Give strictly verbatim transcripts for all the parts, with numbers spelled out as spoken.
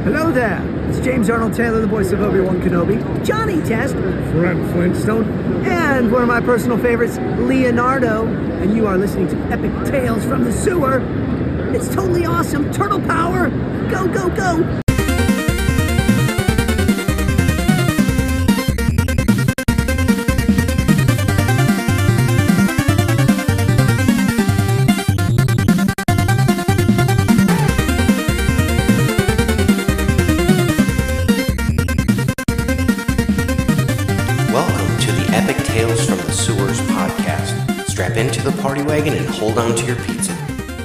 Hello there. It's James Arnold Taylor, the voice of Obi-Wan Kenobi, Johnny Test, Fred Flintstone, and one of my personal favorites, Leonardo. And you are listening to Epic Tales from the Sewer. It's totally awesome. Turtle power. Go, go, go. Strap into the party wagon and hold on to your pizza.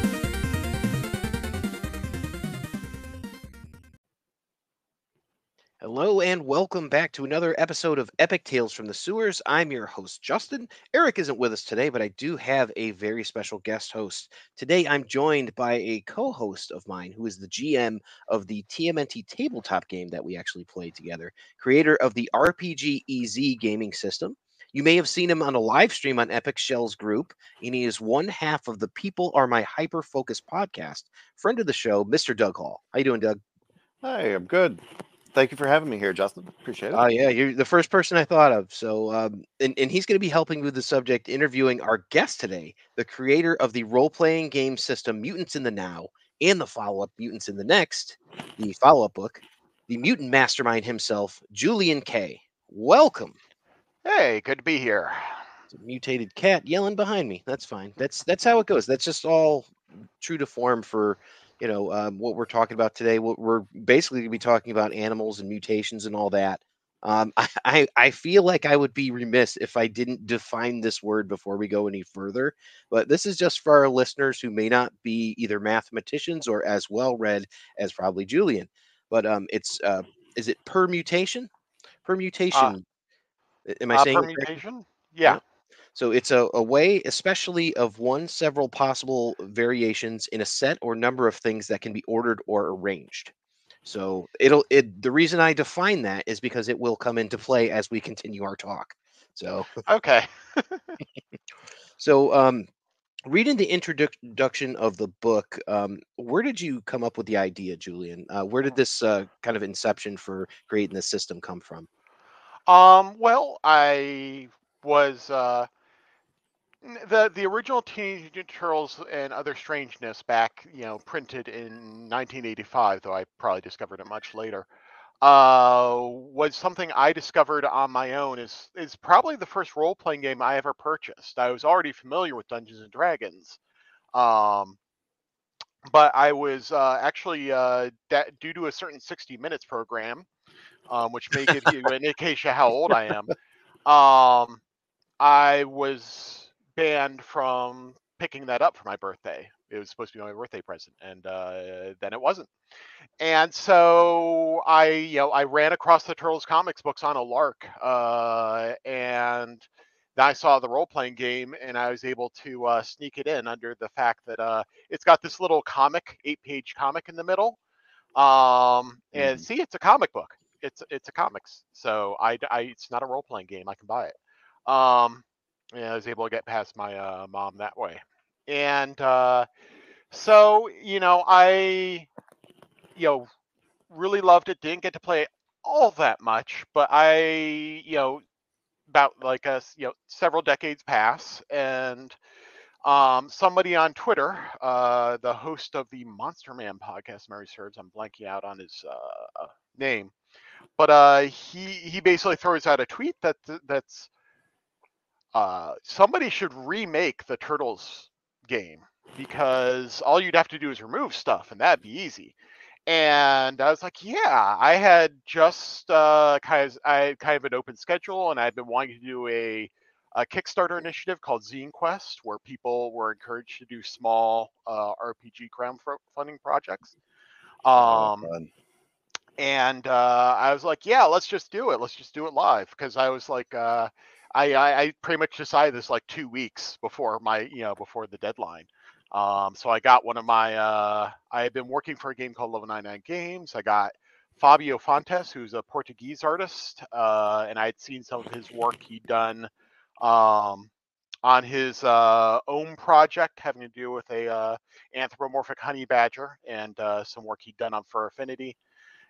Hello and welcome back to another episode of Epic Tales from the Sewers. I'm your host, Justin. Eric isn't with us today, but I do have a very special guest host. Today I'm joined by a co-host of mine who is the G M of the T M N T tabletop game that we actually played together, creator of the R P G E Z gaming system. You may have seen him on a live stream on Epic Shells Group, and he is one half of the People Are My Hyper Focus podcast. Friend of the show, Mister Doug Hall. How you doing, Doug? Hi, I'm good. Thank you for having me here, Justin. Appreciate it. Oh, uh, yeah, you're the first person I thought of. So, um, and, and he's going to be helping with the subject, interviewing our guest today, the creator of the role-playing game system Mutants in the Now and the follow-up Mutants in the Next, the follow-up book, the mutant mastermind himself, Julian Kay. Welcome. Hey, good to be here. It's a mutated cat yelling behind me. That's fine. That's that's how it goes. That's just all true to form for, you know, um, what we're talking about today. What we're basically going to be talking about animals and mutations and all that. Um, I, I I feel like I would be remiss if I didn't define this word before we go any further. But this is just for our listeners who may not be either mathematicians or as well read as probably Julian. But um, it's uh, is it permutation? Permutation. Uh, Am I uh, saying permutation? Yeah. yeah. So it's a, a way, especially of one several possible variations in a set or number of things that can be ordered or arranged. So it'll it the reason I define that is because it will come into play as we continue our talk. So okay. so um reading the introduction of the book, um, where did you come up with the idea, Julian? Uh, where did this uh, kind of inception for creating this system come from? Um, well, I was uh, the the original Teenage Mutant Ninja Turtles and Other Strangeness back, you know, printed in nineteen eighty-five, though I probably discovered it much later. Uh, was something I discovered on my own. Is is probably the first role playing game I ever purchased. I was already familiar with Dungeons and Dragons, um, but I was uh, actually uh, that due to a certain sixty minutes program. Um, which may give you an indication of how old I am. Um, I was banned from picking that up for my birthday. It was supposed to be my birthday present, and uh, then it wasn't. And so I, you know, I ran across the Turtles comics books on a lark, uh, and then I saw the role-playing game, and I was able to uh, sneak it in under the fact that uh, it's got this little comic, eight-page comic in the middle. Um, and mm. see, it's a comic book. It's it's a comics, so I, I it's not a role playing game. I can buy it. Um, and I was able to get past my uh, mom that way, and uh, so you know I you know really loved it. Didn't get to play it all that much, but I you know about like us you know several decades pass, and um, somebody on Twitter, uh, the host of the Monster Man podcast, Mary Serves, I'm blanking out on his uh, name. But uh, he he basically throws out a tweet that that's uh, somebody should remake the Turtles game because all you'd have to do is remove stuff and that'd be easy. And I was like, yeah, I had just uh, kind of I had kind of an open schedule, and I'd been wanting to do a, a Kickstarter initiative called Zine Quest, where people were encouraged to do small uh, R P G crowdfunding projects. Um, oh, And uh, I was like, yeah, let's just do it. Let's just do it live. Because I was like, uh, I, I, I pretty much decided this like two weeks before my, you know, before the deadline. Um, so I got one of my, uh, I had been working for a game called Level ninety-nine Games. I got Fabio Fontes, who's a Portuguese artist. Uh, and I had seen some of his work he'd done um, on his uh, own project having to do with a uh, anthropomorphic honey badger and uh, some work he'd done on Fur Affinity.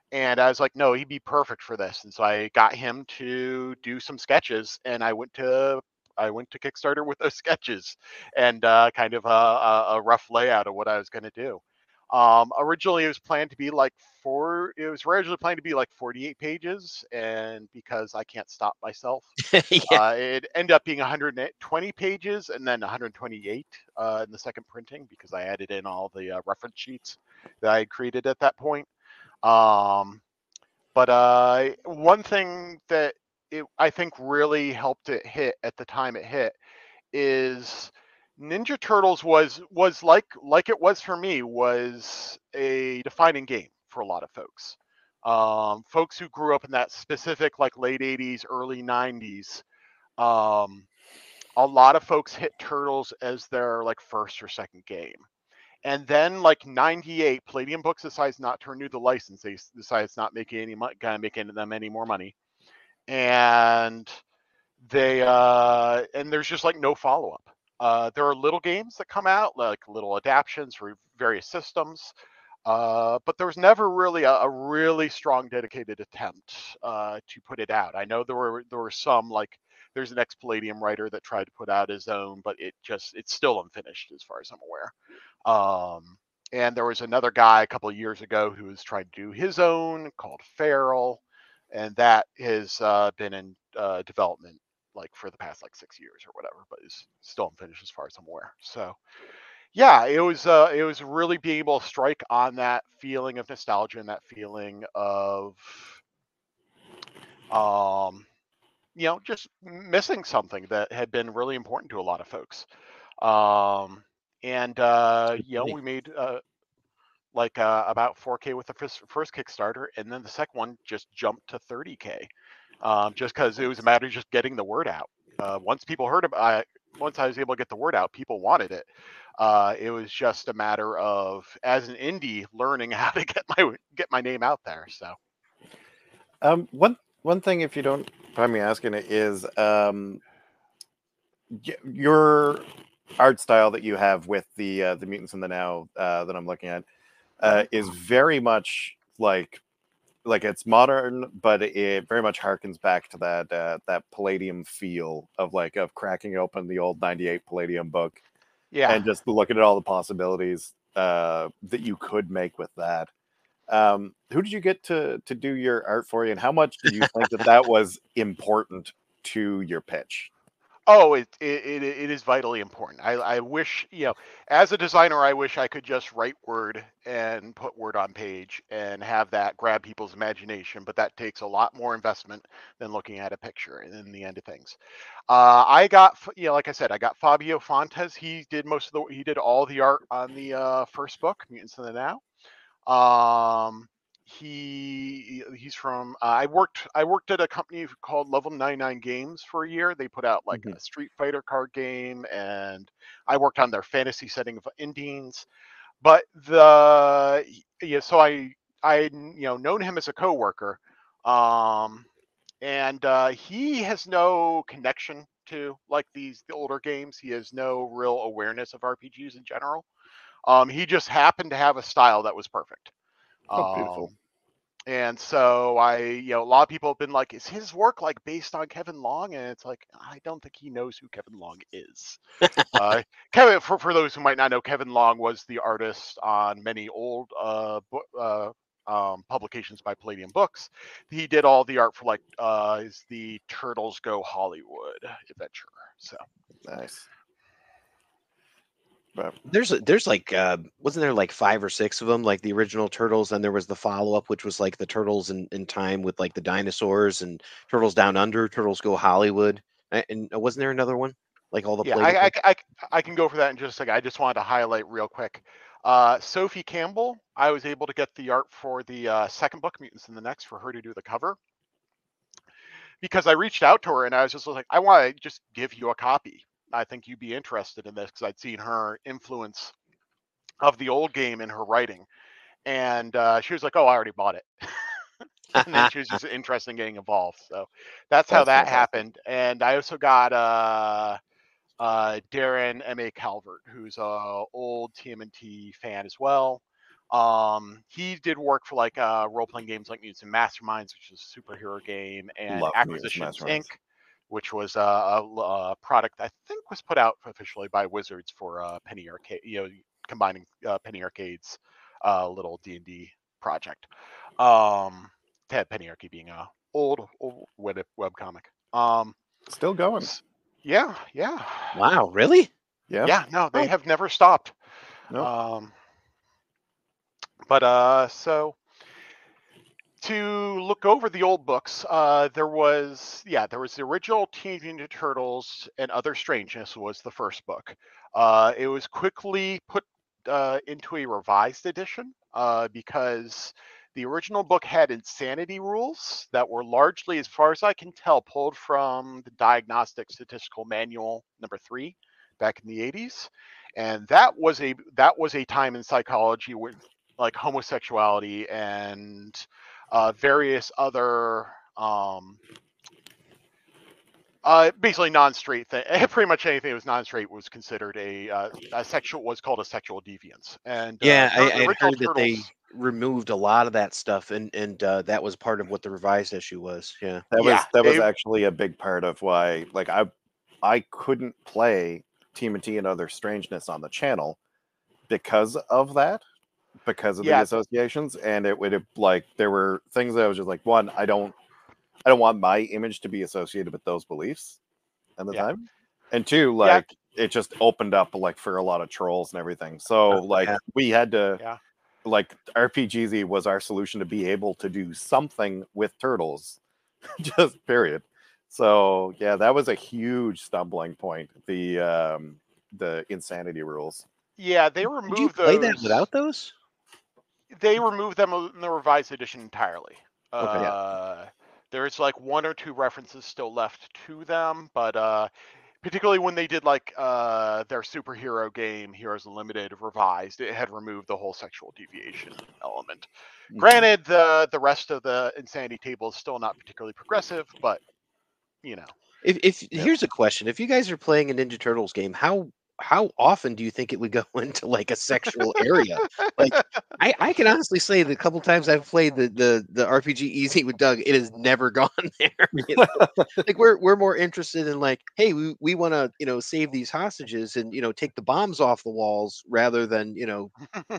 And I was like, no, he'd be perfect for this. And so I got him to do some sketches, and I went to I went to Kickstarter with those sketches and uh, kind of a, a, a rough layout of what I was going to do. Um, originally, it was planned to be like four. It was originally planned to be like forty-eight pages, and because I can't stop myself, yeah. uh, it ended up being one hundred twenty pages, and then one hundred twenty-eight uh, in the second printing because I added in all the uh, reference sheets that I had created at that point. Um, but uh, one thing that it, I think really helped it hit at the time it hit is Ninja Turtles was was like like it was for me was a defining game for a lot of folks. Um, folks who grew up in that specific like late eighties, early nineties. Um, a lot of folks hit Turtles as their like first or second game. And then, like ninety-eight, Palladium Books decides not to renew the license. They decide it's not making any money, kind of making them any more money, and they uh, and there's just like no follow up. Uh, there are little games that come out, like little adaptions for various systems, uh, but there was never really a, a really strong, dedicated attempt uh, to put it out. I know there were there were some like. There's an ex-Palladium writer that tried to put out his own, but it just it's still unfinished as far as I'm aware. Um, and there was another guy a couple of years ago who was trying to do his own called Feral, and that has uh, been in uh, development like for the past like six years or whatever, but is still unfinished as far as I'm aware. So yeah, it was uh, it was really being able to strike on that feeling of nostalgia and that feeling of um you know, just missing something that had been really important to a lot of folks. Um, and, uh, you know, we made uh, like uh, about four K with the first, first Kickstarter, and then the second one just jumped to thirty K, um, just because it was a matter of just getting the word out. Uh, once people heard about it, once I was able to get the word out, people wanted it. Uh, it was just a matter of, as an indie, learning how to get my get my name out there. So, Um, one one thing, if you don't mind me asking, it is um, y- your art style that you have with the uh, the Mutants in the Now uh, that I'm looking at uh, is very much like like it's modern, but it very much harkens back to that uh, that Palladium feel of like of cracking open the old ninety-eight Palladium book yeah. and just looking at all the possibilities uh, that you could make with that. Um, who did you get to to do your art for you, and how much did you think that that was important to your pitch? Oh, it, it it is vitally important. I, I wish, you know, as a designer, I wish I could just write word and put word on page and have that grab people's imagination, but that takes a lot more investment than looking at a picture in the end of things. Uh, I got, you know, like I said, I got Fabio Fontes. He did most of the, he did all the art on the uh, first book, Mutants in the Now. Um, he he's from uh, I worked I worked at a company called Level ninety-nine Games for a year. They put out like Mhm. a Street Fighter card game, and I worked on their fantasy setting of Indians. But the yeah, so I I you know known him as a coworker, um, and uh, he has no connection to like these the older games. He has no real awareness of R P Gs in general. Um, he just happened to have a style that was perfect. Oh, beautiful. Um, and so I, you know, a lot of people have been like, is his work like based on Kevin Long? And it's like, I don't think he knows who Kevin Long is. uh, Kevin, for, for those who might not know, Kevin Long was the artist on many old uh, uh, um, publications by Palladium Books. He did all the art for like uh, is the Turtles Go Hollywood adventure. So Nice. But There's there's like uh wasn't there like five or six of them, like the original Turtles, and there was the follow-up, which was like the Turtles in, in Time with like the dinosaurs, and Turtles Down Under, Turtles Go Hollywood. A- And, uh, wasn't there another one? Like all the yeah, Palladium I, I, books? I, I can go for that in just a second. I just wanted to highlight real quick. Uh, Sophie Campbell, I was able to get the art for the uh, second book, Mutants in the Next, for her to do the cover. Because I reached out to her and I was just like, I want to just give you a copy. I think you'd be interested in this because I'd seen her influence of the old game in her writing. And uh, she was like, oh, I already bought it. And then she was just interested in getting involved. So that's how that's that fantastic. happened. And I also got uh, uh, Darren M A Calvert, who's a old T M N T fan as well. Um, he did work for like uh, role-playing games like Mutants and Masterminds, which is a superhero game, and Love Mutants and Acquisitions Masterminds. Incorporated, which was uh, a, a product I think was put out officially by Wizards for uh, Penny Arcade, you know, combining uh, Penny Arcade's uh, little D and D project. Um, Penny Arcade being a old old web webcomic. Um, Still going. yeah, yeah. Wow, really? Yeah. Yeah, no, they Oh. have never stopped. Nope. Um, but uh, so to look over the old books, uh, there was yeah, there was the original Teenage Mutant Ninja Turtles and Other Strangeness was the first book. Uh, it was quickly put uh, into a revised edition uh, because the original book had insanity rules that were largely, as far as I can tell, pulled from the Diagnostic Statistical Manual number three back in the eighties, and that was a that was a time in psychology with like homosexuality and uh, various other um, uh, basically non-straight thing. Pretty much anything that was non-straight was considered a, uh, a sexual was called a sexual deviance. And Yeah, uh, I, the I original heard that they Turtles. removed a lot of that stuff, and and uh, that was part of what the revised issue was. Yeah. That Yeah, was that was they- actually a big part of why like I I couldn't play T M N T and Other Strangeness on the channel because of that, because of Yeah. the associations, and it would have like there were things that I was just like, one, I don't I don't want my image to be associated with those beliefs at the Yeah. time. And two, like it just opened up like for a lot of trolls and everything. So Oh, like yeah. we had to Yeah. like R P G Z was our solution to be able to do something with turtles. Just period. So yeah, that was a huge stumbling point. The um the insanity rules. Yeah, they Did you removed play those. that without those? They removed them in the revised edition entirely. Okay. Uh, there's like one or two references still left to them, but uh, particularly when they did like uh, their superhero game, Heroes Unlimited revised, it had removed the whole sexual deviation element. Mhm. Granted, the the rest of the insanity table is still not particularly progressive, but you know. If if Yeah. here's a question: if you guys are playing a Ninja Turtles game, how how often do you think it would go into like a sexual area? Like, I, I can honestly say the couple times I've played the, the the R P G Easy with Doug, it has never gone there. You know? Like we're we're more interested in like, hey, we, we want to you know save these hostages and you know take the bombs off the walls rather than you know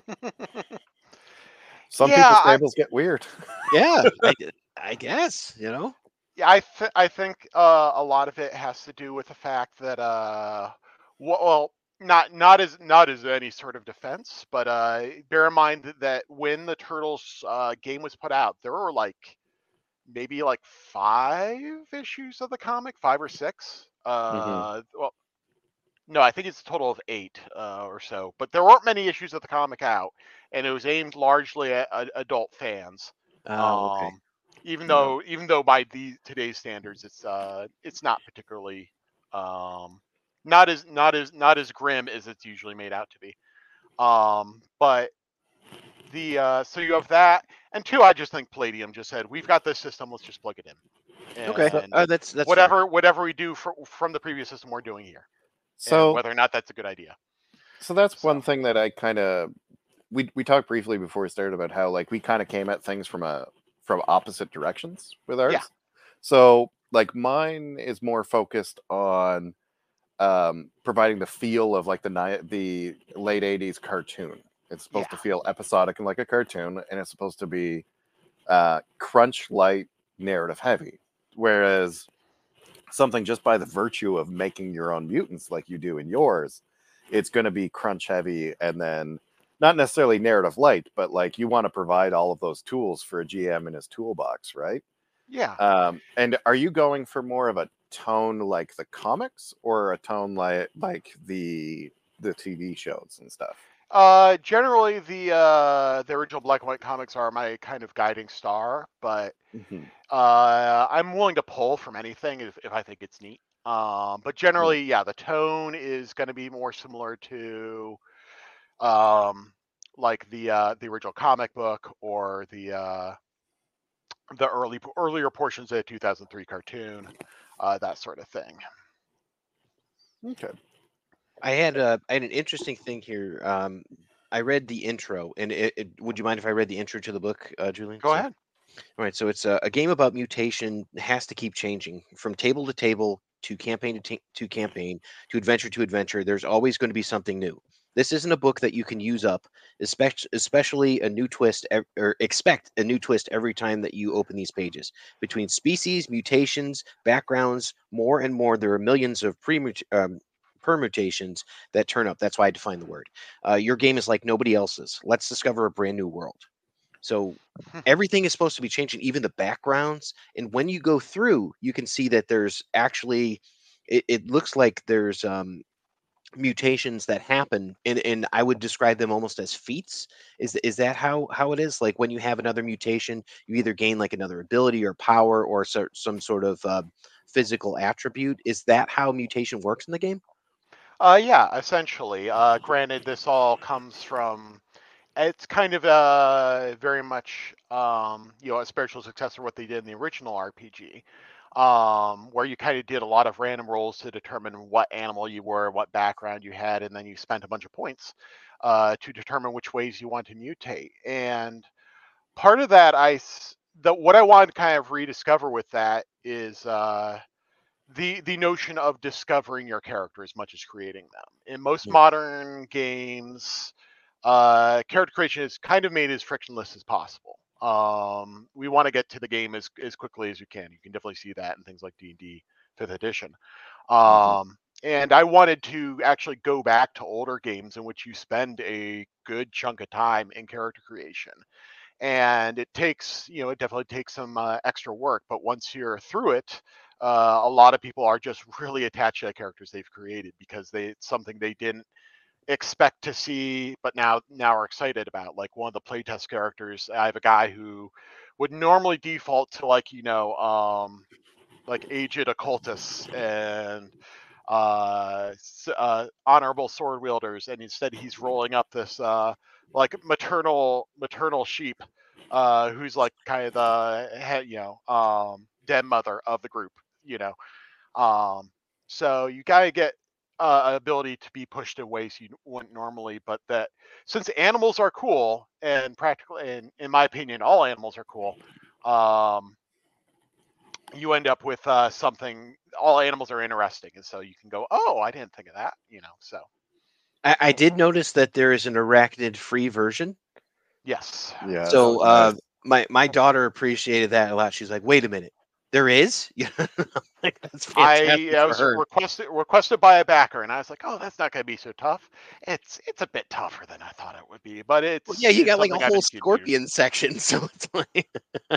Some Yeah, people's I- tables get weird. yeah I, I guess you know Yeah, I th- I think uh, a lot of it has to do with the fact that uh, w- well, not not as not as any sort of defense, but uh, bear in mind that, that when the Turtles uh, game was put out, there were like maybe like five issues of the comic, five or six. Uh, Well, no, I think it's a total of eight uh, or so, but there weren't many issues of the comic out, and it was aimed largely at, at adult fans. oh okay Um, even Yeah. though even though by the today's standards it's uh it's not particularly um not as not as not as grim as it's usually made out to be. Um but the uh so you have that, and two, I just think Palladium just said, we've got this system, let's just plug it in. okay And uh, that's that's fair. whatever whatever we do fr- from the previous system we're doing here. So and whether or not that's a good idea. So that's So- one thing that I kind of we we talked briefly before we started about how like we kind of came at things from a from opposite directions with ours. Yeah. So like mine is more focused on um providing the feel of like the ni- the late eighties cartoon. It's supposed to Yeah. feel episodic and like a cartoon, and it's supposed to be uh crunch light, narrative heavy. Whereas something just by the virtue of making your own mutants like you do in yours, it's going to be crunch heavy and then not necessarily narrative light, but like you want to provide all of those tools for a G M in his toolbox, right? Yeah. Um, and are you going for more of a tone like the comics or a tone like like the the T V shows and stuff? Uh, generally, the uh, the original black and white comics are my kind of guiding star, but Mhm. uh, I'm willing to pull from anything if, if I think it's neat. Um, but generally, yeah, the tone is going to be more similar to um, like the uh, the original comic book or the uh, the early earlier portions of the two thousand three cartoon, uh, that sort of thing. Okay. I had a I had an interesting thing here. Um, I read the intro, and it, it, would you mind if I read the intro to the book, uh, Julian? Go So, ahead. all right, so it's a, a game about mutation has to keep changing from table to table, to campaign to, ta- to campaign, to adventure to adventure. There's always going to be something new. This isn't a book that you can use up, especially especially a new twist ev- or expect a new twist every time that you open these pages. Between species, mutations, backgrounds, more and more, there are millions of pre um, permutations that turn up. That's why I define the word. Uh, your game is like nobody else's. Let's discover a brand new world. So everything is supposed to be changing, even the backgrounds. And when you go through, you can see that there's actually, it, it looks like there's um, mutations that happen, and and I would describe them almost as feats. Is is that how how it is? Like when you have another mutation, you either gain like another ability or power or so, some sort of uh, physical attribute. Is that how mutation works in the game? Uh, yeah, essentially. Uh, granted, this all comes from. It's kind of uh very much um, you know, a spiritual successor of what they did in the original R P G, um, where you kind of did a lot of random rolls to determine what animal you were, what background you had, and then you spent a bunch of points uh, to determine which ways you want to mutate. And part of that, I s- the what I wanted to kind of rediscover with that is. Uh, the the notion of discovering your character as much as creating them. In most Mm. modern games, uh, character creation is kind of made as frictionless as possible. Um, we want to get to the game as as quickly as you can. You can definitely see that in things like D and D Fifth Edition. Mhm. Um, and I wanted to actually go back to older games in which you spend a good chunk of time in character creation. And it takes, you know, it definitely takes some uh, extra work. But once you're through it, uh, a lot of people are just really attached to the characters they've created because they it's something they didn't expect to see, but now now are excited about. Like one of the playtest characters, I have a guy who would normally default to like you know um, like aged occultists and uh, uh, honorable sword wielders, and instead he's rolling up this uh, like maternal maternal sheep, uh, who's like kind of the head, you know, um, den mother of the group, you know. Um, so you gotta get uh, an ability to be pushed in ways you wouldn't normally, but that since animals are cool and practically, and in my opinion, all animals are cool. Um, you end up with uh, something. All animals are interesting, and so you can go, "Oh, I didn't think of that," you know. So I, I did notice that there is an arachnid free version. yes, Yes, So so uh, nice. my my daughter appreciated that a lot. She's like, "Wait a minute, there is?" Yeah, like that's I, fantastic I for was her. requested requested by a backer, and I was like, "Oh, that's not going to be so tough." It's it's a bit tougher than I thought it would be, but Well, yeah, it's you it's got like a something I've whole been seeing years. scorpion section, so it's like,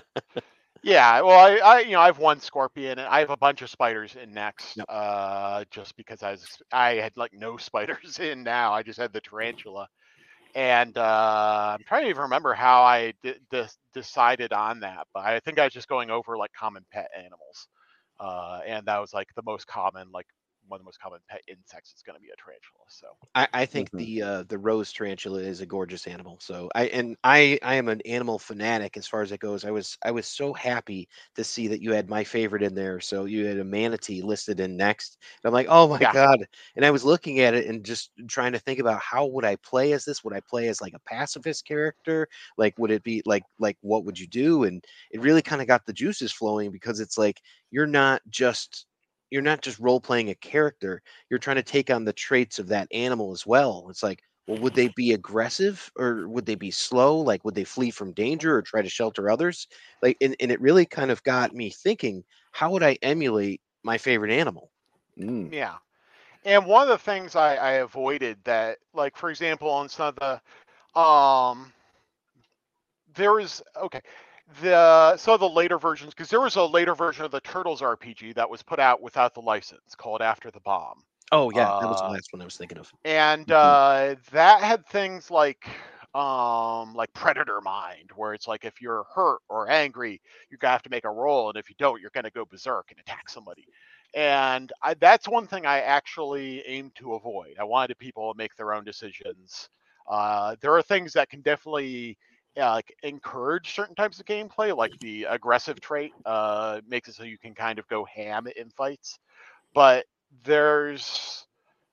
Yeah, well, I, I, you know, I have one scorpion, and I have a bunch of spiders in next. no. Uh, just because I was, I had like no spiders in now. I just had the tarantula, and uh, I'm trying to even remember how I d- d- decided on that, but I think I was just going over like common pet animals, uh, and that was like the most common, like one of the most common pet insects is going to be a tarantula. So I, I think Mhm. the uh, the rose tarantula is a gorgeous animal. So I and I I am an animal fanatic as far as it goes. I was I was so happy to see that you had my favorite in there. So you had a manatee listed in next. And I'm like, oh my yeah, god! And I was looking at it and just trying to think about how would I play as this? Would I play as like a pacifist character? Like would it be like like what would you do? And it really kind of got the juices flowing because it's like you're not just you're not just role playing a character, you're trying to take on the traits of that animal as well. It's like, well, would they be aggressive or would they be slow? Like, would they flee from danger or try to shelter others? Like, and, and it really kind of got me thinking, how would I emulate my favorite animal? Mm. yeah. And one of the things I, I avoided that, like for example, on some of the um there was okay the so the later versions because there was a later version of the Turtles R P G that was put out without the license called After the Bomb, Oh, yeah, that was the uh, last one I was thinking of. and Mhm. uh, that had things like um like Predator Mind, where it's like if you're hurt or angry, you're gonna have to make a roll, and if you don't, you're gonna go berserk and attack somebody. And I, that's one thing I actually aim to avoid. I wanted people to make their own decisions. Uh, there are things that can definitely uh, like encourage certain types of gameplay, like the aggressive trait uh, makes it so you can kind of go ham in fights. But there's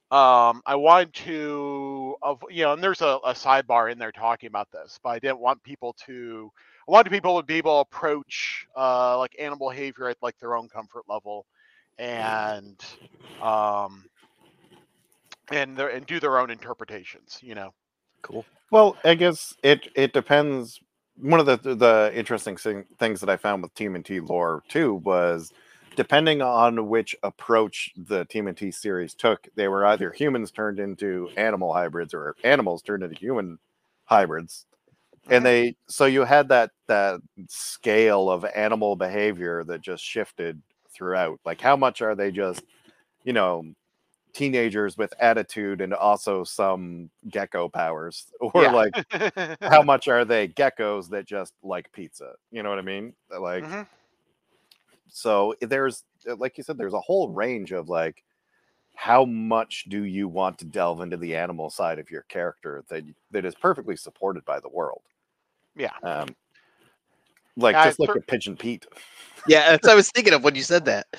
um, I wanted to, of you know, and there's a, a sidebar in there talking about this, but I didn't want people to. I wanted people to be able to approach uh, like animal behavior at like their own comfort level, and um, and their, and do their own interpretations. You know. Cool. Well, I guess it it depends. One of the the interesting thing, things that I found with T M N T lore too was, depending on which approach the T M N T series took, they were either humans turned into animal hybrids or animals turned into human hybrids. And they so you had that that scale of animal behavior that just shifted throughout. Like, how much are they just, you know, teenagers with attitude and also some gecko powers, or Yeah. like how much are they geckos that just like pizza? You know what I mean? Like, Mhm. so there's, like you said, there's a whole range of like, how much do you want to delve into the animal side of your character that that is perfectly supported by the world? Yeah. Um, like I just like cer- a pigeon Pete. Yeah, that's what I was thinking of when you said that.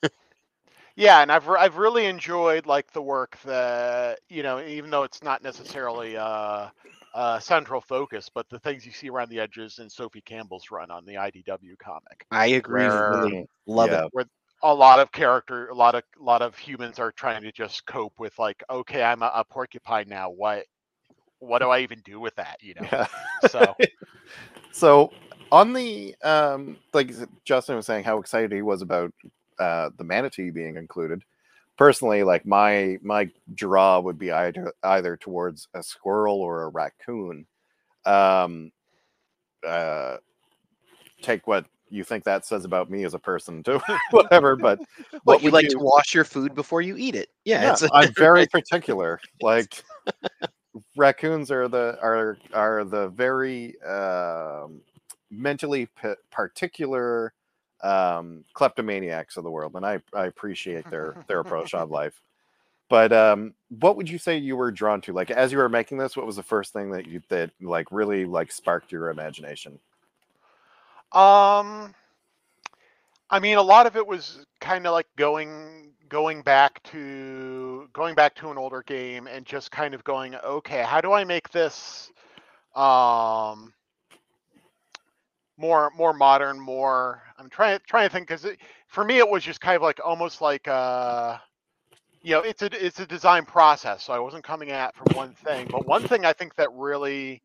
Yeah, and I've re- I've really enjoyed like the work that, you know, even though it's not necessarily uh, uh, central focus, but the things you see around the edges in Sophie Campbell's run on the I D W comic, I agree. where Really love Yeah. it. where a lot of character, a lot of a lot of humans are trying to just cope with like, okay, I'm a, a porcupine now. What what do I even do with that? You know. Yeah. So So on the um, like Justin was saying, how excited he was about uh, the manatee being included. Personally, like my my draw would be either either towards a squirrel or a raccoon. Um, uh, take what you think that says about me as a person, too, whatever. But What, what you would like you? to wash your food before you eat it? Yeah, Yeah, it's a, I'm very particular. Like, raccoons are the are are the very um, mentally p- particular um, kleptomaniacs of the world, and I I appreciate their their approach on life. But um, what would you say you were drawn to? Like, as you were making this, what was the first thing that you that like really like sparked your imagination? um I mean, a lot of it was kind of like going going back to going back to an older game and just kind of going, okay, how do I make this um more more modern, more I'm trying trying to think because for me it was just kind of like almost like uh you know, it's a it's a design process, so I wasn't coming at from one thing, but one thing I think that really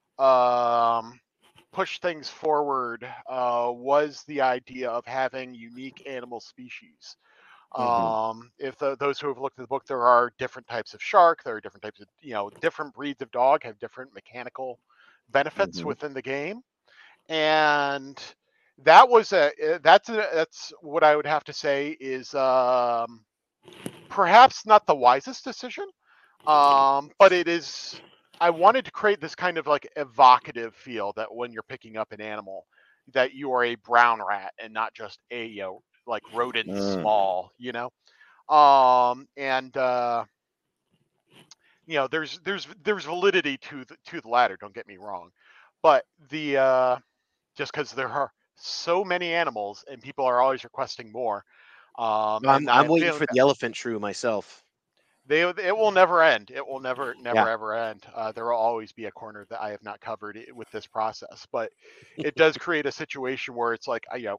um push things forward uh, was the idea of having unique animal species. Mm-hmm. Um, if the, those who have looked at the book, there are different types of shark. There are different types of, you know, different breeds of dog have different mechanical benefits Mm-hmm. within the game, and that was a that's a, that's what I would have to say is um, perhaps not the wisest decision, um, but it is. I wanted to create this kind of like evocative feel that when you're picking up an animal, that you are a brown rat and not just a, you know, like rodent Mm. small, you know. Um, and uh, you know, there's there's there's validity to the to the latter. Don't get me wrong, but the uh, just because there are so many animals and people are always requesting more, um, I'm and I I'm have a waiting feeling for the elephant shrew myself. they it will never end. It will never never Yeah. ever end. Uh, there will always be a corner that I have not covered i- with this process, but it does create a situation where it's like, I, you know,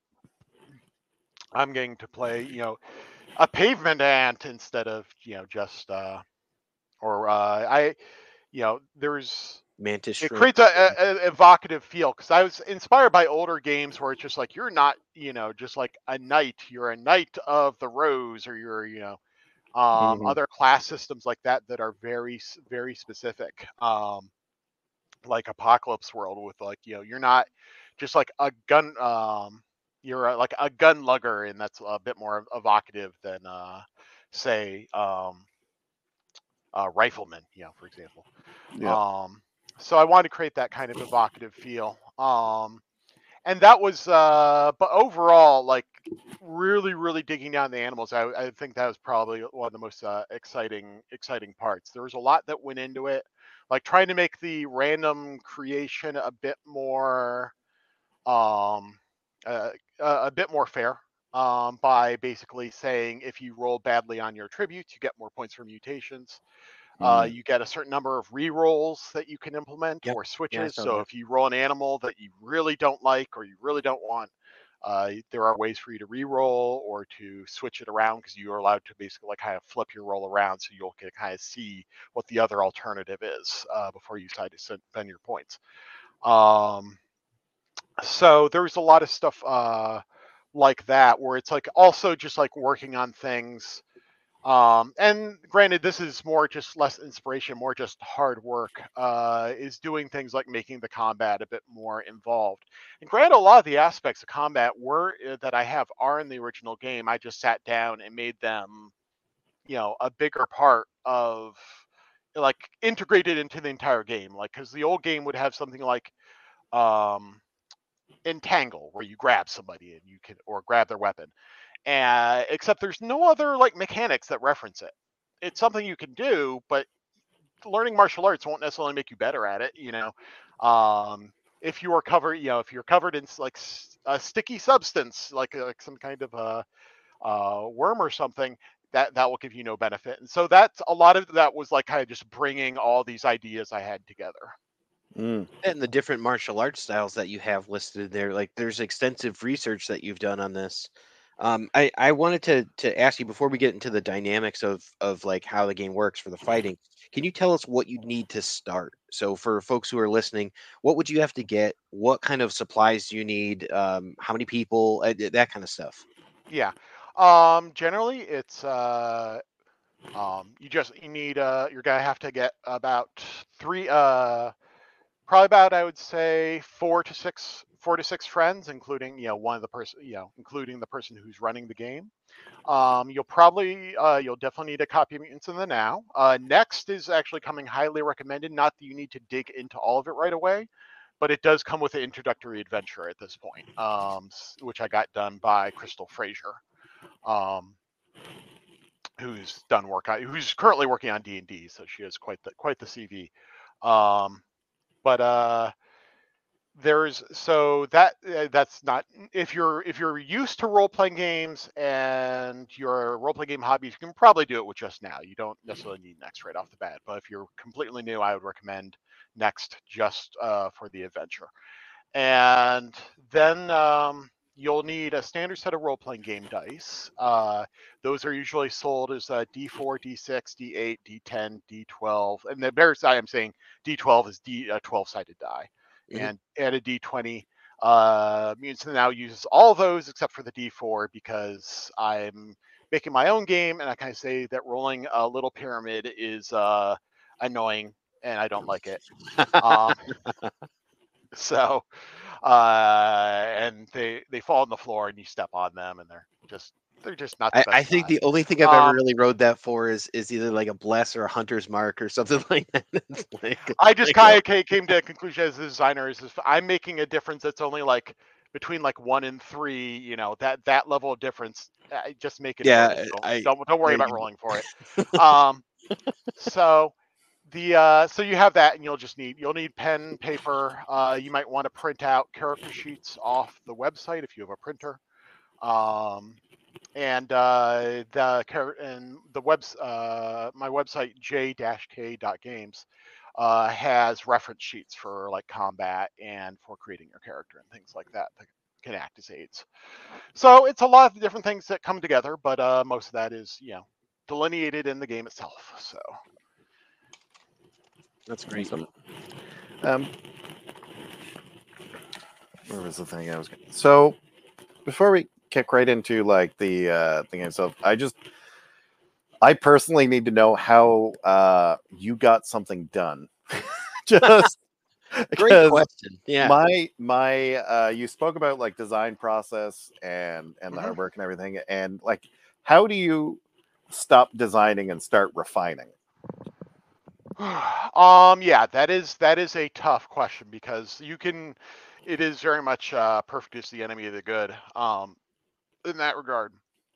I'm getting to play, you know, a pavement ant instead of, you know, just uh, or uh, I, you know, there's Mantis it shrimp. creates a, a, a evocative feel because I was inspired by older games where it's just like you're not, you know, just like a knight. You're a knight of the rose, or you're, you know, um, Mm-hmm. other class systems like that that are very very specific, um, like Apocalypse World with like, you know, you're not just like a gun, um, you're a, like a gun lugger, and that's a bit more evocative than uh, say um, a rifleman, you know, for example. Yeah. Um, so I wanted to create that kind of evocative feel. Um, and that was uh but overall, like, really really digging down the animals, i, I think that was probably one of the most uh, exciting exciting parts. There was a lot that went into it, like trying to make the random creation a bit more um uh, a, a bit more fair, um, by basically saying if you roll badly on your attributes, you get more points for mutations. Uh, Mm. you get a certain number of re-rolls that you can implement Yep. or Yeah, I switches. saw So that. if you roll an animal that you really don't like or you really don't want, uh, there are ways for you to re-roll or to switch it around, because you are allowed to basically like kind of flip your roll around so you'll get kind of see what the other alternative is uh, before you decide to spend your points. Um, so there's a lot of stuff uh, like that where it's like also just like working on things. Um, and granted, this is more just less inspiration, more just hard work, uh, is doing things like making the combat a bit more involved. And granted, a lot of the aspects of combat were uh, that I have are in the original game. I just sat down and made them, you know, a bigger part of, like, integrated into the entire game. Like, because the old game would have something like um, entangle, where you grab somebody and you can, or grab their weapon. And except there's no other like mechanics that reference it. It's something you can do, but learning martial arts won't necessarily make you better at it. You know, um, if you are covered, you know, if you're covered in like a sticky substance, like like some kind of a, a worm or something, that that will give you no benefit. And so that's a lot of that was like kind of just bringing all these ideas I had together. Mm. And the different martial arts styles that you have listed there, like there's extensive research that you've done on this. Um, I, I wanted to to ask you before we get into the dynamics of of like how the game works for the fighting. Can you tell us what you need to start? So for folks who are listening, what would you have to get? What kind of supplies do you need? Um, how many people? Uh, that kind of stuff. Yeah. Um, generally, it's uh, um, you just you need uh, you're gonna have to get about three uh probably about, I would say, four to six four to six friends, including, you know, one of the person, you know, including the person who's running the game. Um, you'll probably uh, you'll definitely need a copy of Mutants in the Now. Uh, next is actually coming highly recommended. Not that you need to dig into all of it right away, but it does come with an introductory adventure at this point, um, which I got done by Crystal Frazier, um, who's done work on, who's currently working on D and D, so she has quite the quite the C V. Um, but uh, there's so that uh, that's not, if you're if you're used to role-playing games and your role-playing game hobbies, you can probably do it with just Now. You don't necessarily need Next right off the bat, but if you're completely new, I would recommend Next just uh, for the adventure. And then um, you'll need a standard set of role-playing game dice. Uh, those are usually sold as uh, D four, D six, D eight, D ten, D twelve, and the better side I'm saying D twelve is D a twelve-sided die, Mhm. and add a D twenty. Uh, Mutants Now uses all those except for the D four, because I'm making my own game, and I kind of say that rolling a little pyramid is uh, annoying, and I don't like it. Um, so, uh, and they they fall on the floor, and you step on them, and they're just they're just not the I, best I think die. the only thing I've ever Um, really rode that for is is either like a bless or a hunter's mark or something like that. It's like, I just like, kind well, of came to a conclusion as a designer is if I'm making a difference that's only like between like one and three, you know, that that level of difference, uh, just make it yeah, free. Don't I, don't don't worry I about rolling for it. Um, so the uh, so you have that, and you'll just need you'll need pen, paper. Uh, you might want to print out character sheets off the website if you have a printer. Um, and uh, the char- and the webs uh, my website j k dot games uh, has reference sheets for like combat and for creating your character and things like that that can act as aids. So it's a lot of different things that come together, but uh, most of that is, you know, delineated in the game itself. So that's great. Awesome. Um, where was the thing I was? Gonna... So before we kick right into like the uh, thing itself, I just I personally need to know how uh, you got something done. Just Great because question. Yeah. my my uh, you spoke about like design process and and the Mhm. hard work and everything, and like how do you stop designing and start refining? um, yeah, that is that is a tough question, because you can, it is very much uh, perfect is the enemy of the good, um, in that regard.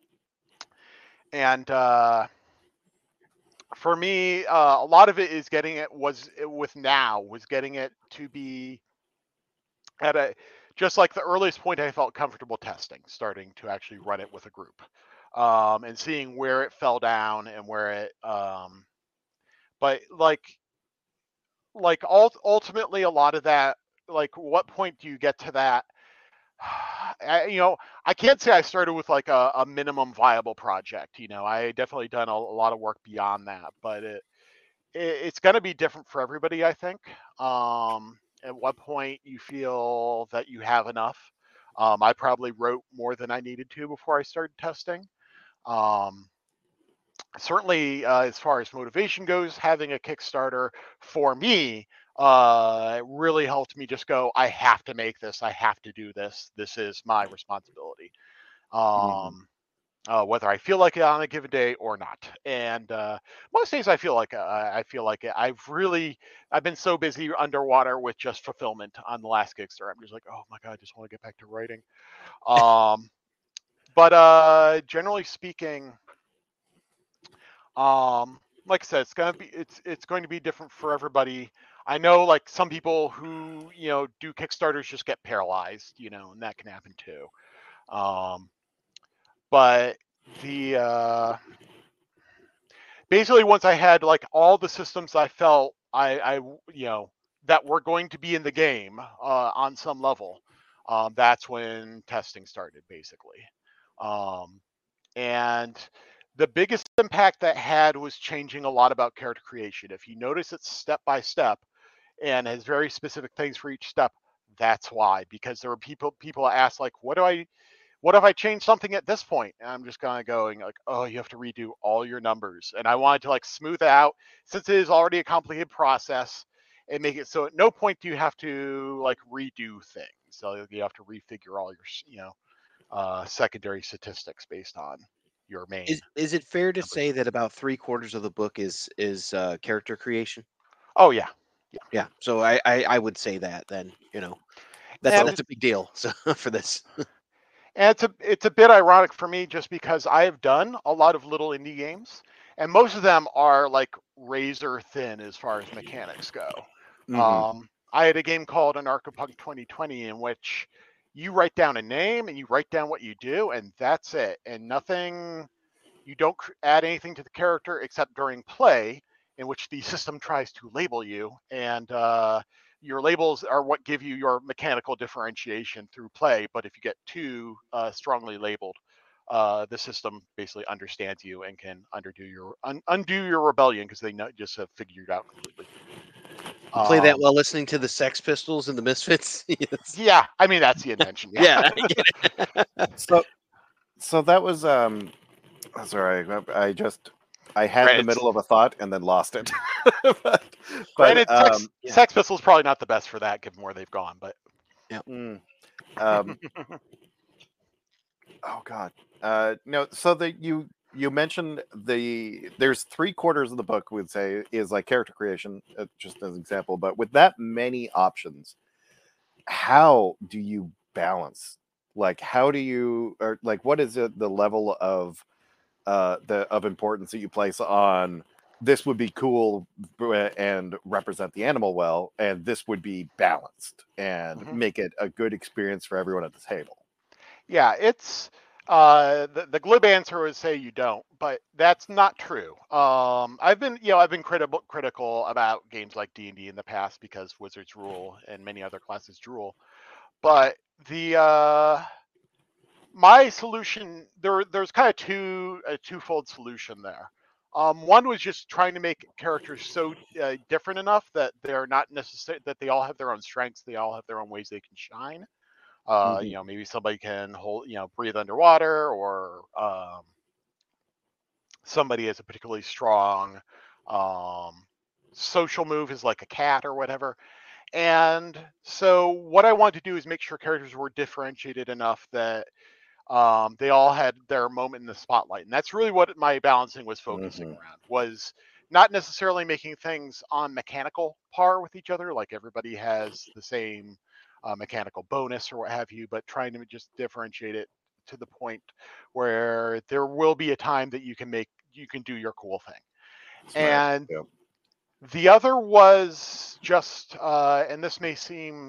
And uh, for me, uh, a lot of it is getting it was with Now was getting it to be at a just like the earliest point I felt comfortable testing, starting to actually run it with a group, um, and seeing where it fell down and where it. Um, but like, like ult- ultimately, a lot of that. Like, what point do you get to that? I, you know, I can't say I started with like a, a minimum viable project. You know, I definitely done a, a lot of work beyond that, but it, it it's going to be different for everybody, I think. Um, at what point you feel that you have enough? Um, I probably wrote more than I needed to before I started testing. Um, certainly, uh, as far as motivation goes, having a Kickstarter for me uh really helped me just go, I have to make this, I have to do this, this is my responsibility, Mhm. um uh, whether I feel like it on a given day or not. And uh most days I feel like uh, I feel like it. I've really I've been so busy underwater with just fulfillment on the last Kickstarter. I'm just like, oh my god, I just want to get back to writing. um but uh generally speaking, um like I said, it's gonna be it's it's going to be different for everybody. I know like some people who, you know, do Kickstarters just get paralyzed, you know, and that can happen too. Um but the uh basically once I had like all the systems I felt I I you know that were going to be in the game uh on some level, um that's when testing started basically. Um and the biggest impact that had was changing a lot about character creation. If you notice, it's step by step and has very specific things for each step. That's why, because there were people people ask like, what do I what if I change something at this point? And I'm just kind of going like, oh, you have to redo all your numbers. And I wanted to like smooth it out, since it is already a complicated process, and make it so at no point do you have to like redo things. So you have to refigure all your, you know, uh, secondary statistics based on your main. Is is it fair to numbers. say that about three quarters of the book is is uh, character creation? Oh yeah, Yeah. So I, I I would say that then, you know, that's and that's a big deal. So for this. and it's a it's a bit ironic for me just because I have done a lot of little indie games, and most of them are like razor thin as far as mechanics go. Mhm. Um, I had a game called Anarchopunk twenty twenty in which you write down a name and you write down what you do, and that's it, and nothing. You don't cr- add anything to the character except during play, in which the system tries to label you, and uh, your labels are what give you your mechanical differentiation through play. But if you get too uh, strongly labeled, uh, the system basically understands you and can undo your un- undo your rebellion because they know, just have figured it out completely. You play that Um, while listening to the Sex Pistols and the Misfits. Yes. yeah, I mean that's the intention. Yeah. Yeah, I get it. So so that was um oh, sorry, I I just I had the Granted, middle of a thought and then lost it. but granted, but Sex um Yeah. Sex Pistols probably not the best for that, given where they've gone. But mm, um oh god. Uh no, so that you you mentioned the there's three quarters of the book would say is like character creation, uh, just as an example, but with that many options, how do you balance? Like how do you or like what is it the level of uh the of importance that you place on this would be cool and represent the animal well, and this would be balanced and Mhm. make it a good experience for everyone at the table? Yeah, it's uh, the the glib answer would say you don't, but that's not true. Um, I've been, you know, I've been critical critical about games like D and D in the past because Wizards rule and many other classes rule. But the uh, my solution there there's kind of two a twofold solution there. Um, one was just trying to make characters so uh, different enough that they're not necessary that they all have their own strengths, they all have their own ways they can shine. Uh, Mhm. you know, maybe somebody can hold, you know, breathe underwater, or um, somebody has a particularly strong um, social move, is like a cat or whatever. And so, what I wanted to do is make sure characters were differentiated enough that um, they all had their moment in the spotlight. And that's really what my balancing was focusing Mhm. around. Was not necessarily making things on mechanical par with each other, like everybody has the same uh, mechanical bonus or what have you, but trying to just differentiate it to the point where there will be a time that you can make you can do your cool thing. Smart. And Yeah. the other was just, uh, and this may seem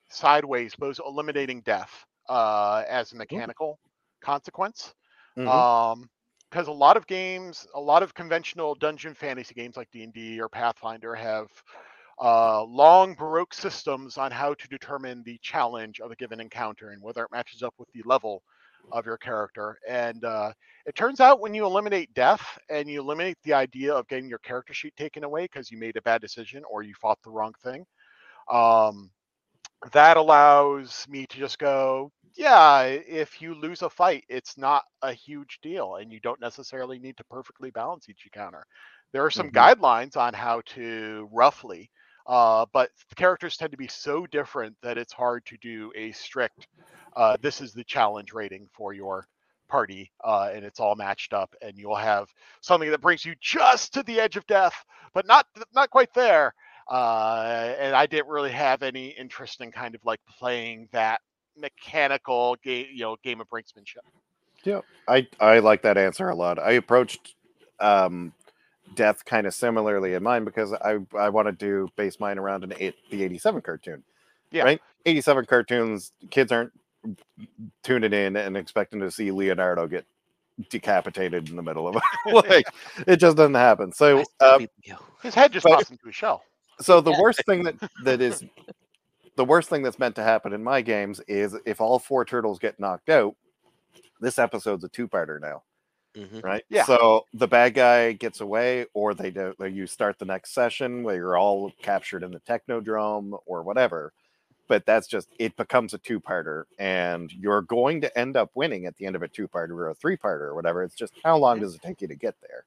sideways, both eliminating death uh, as a mechanical consequence. Mhm. Um, because a lot of games, a lot of conventional dungeon fantasy games like D and D or Pathfinder have uh, long baroque systems on how to determine the challenge of a given encounter and whether it matches up with the level of your character. And uh, it turns out when you eliminate death and you eliminate the idea of getting your character sheet taken away because you made a bad decision or you fought the wrong thing, um, that allows me to just go, yeah, if you lose a fight, it's not a huge deal, and you don't necessarily need to perfectly balance each encounter. There are some Mhm. guidelines on how to roughly, uh, but the characters tend to be so different that it's hard to do a strict, uh, this is the challenge rating for your party, uh, and it's all matched up, and you'll have something that brings you just to the edge of death, but not not quite there. Uh, and I didn't really have any interest in kind of like playing that mechanical game, you know, game of brinksmanship. Yeah, I I like that answer a lot. I approached um, death kind of similarly in mine because I I want to do base mine around an eight, the eighty-seven cartoon, Yeah. right? eighty-seven cartoons, kids aren't tuning in and expecting to see Leonardo get decapitated in the middle of it. Like it just doesn't happen. So I still uh, beat you. His head just But- pops into a shell. so the Yeah. worst thing that that is the worst thing that's meant to happen in my games is if all four turtles get knocked out. This episode's a two-parter now. Mhm. Right. Yeah. So the bad guy gets away, or they do. You start the next session where you're all captured in the Technodrome or whatever. But that's just it becomes a two-parter, and you're going to end up winning at the end of a two-parter or a three-parter or whatever. It's just how long Mhm. does it take you to get there?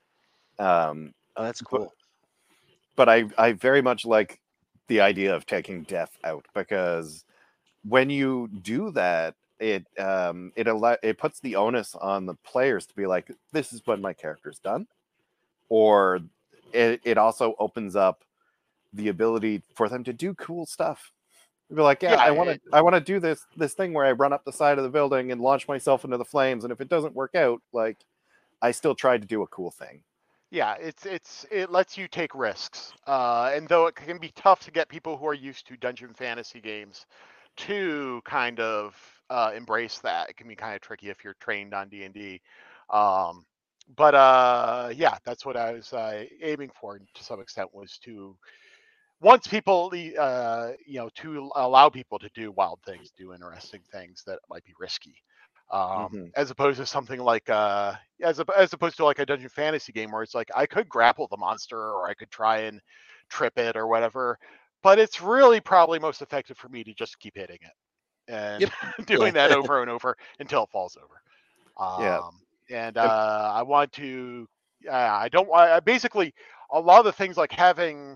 Um, Oh, that's but- cool. but I I very much like the idea of taking death out because when you do that, it um it al- it puts the onus on the players to be like, this is when my character's done, or it, it also opens up the ability for them to do cool stuff. Be like, yeah, Yeah, I want to it- I want to do this this thing where I run up the side of the building and launch myself into the flames, and if it doesn't work out, like I still tried to do a cool thing. Yeah, it's it's it lets you take risks. Uh, and though it can be tough to get people who are used to dungeon fantasy games to kind of uh, embrace that, it can be kind of tricky if you're trained on D and D. Um, but uh, yeah, that's what I was uh, aiming for to some extent, was to once people le- uh, you know, to allow people to do wild things, do interesting things that might be risky. Um, Mhm. as opposed to something like uh, as a, as opposed to like a dungeon fantasy game where it's like I could grapple the monster or I could try and trip it or whatever, but it's really probably most effective for me to just keep hitting it and Yep. doing Yeah. that over and over until it falls over. Um, Yeah. and Yep. uh, I want to. Uh, I don't. I, basically, a lot of the things like having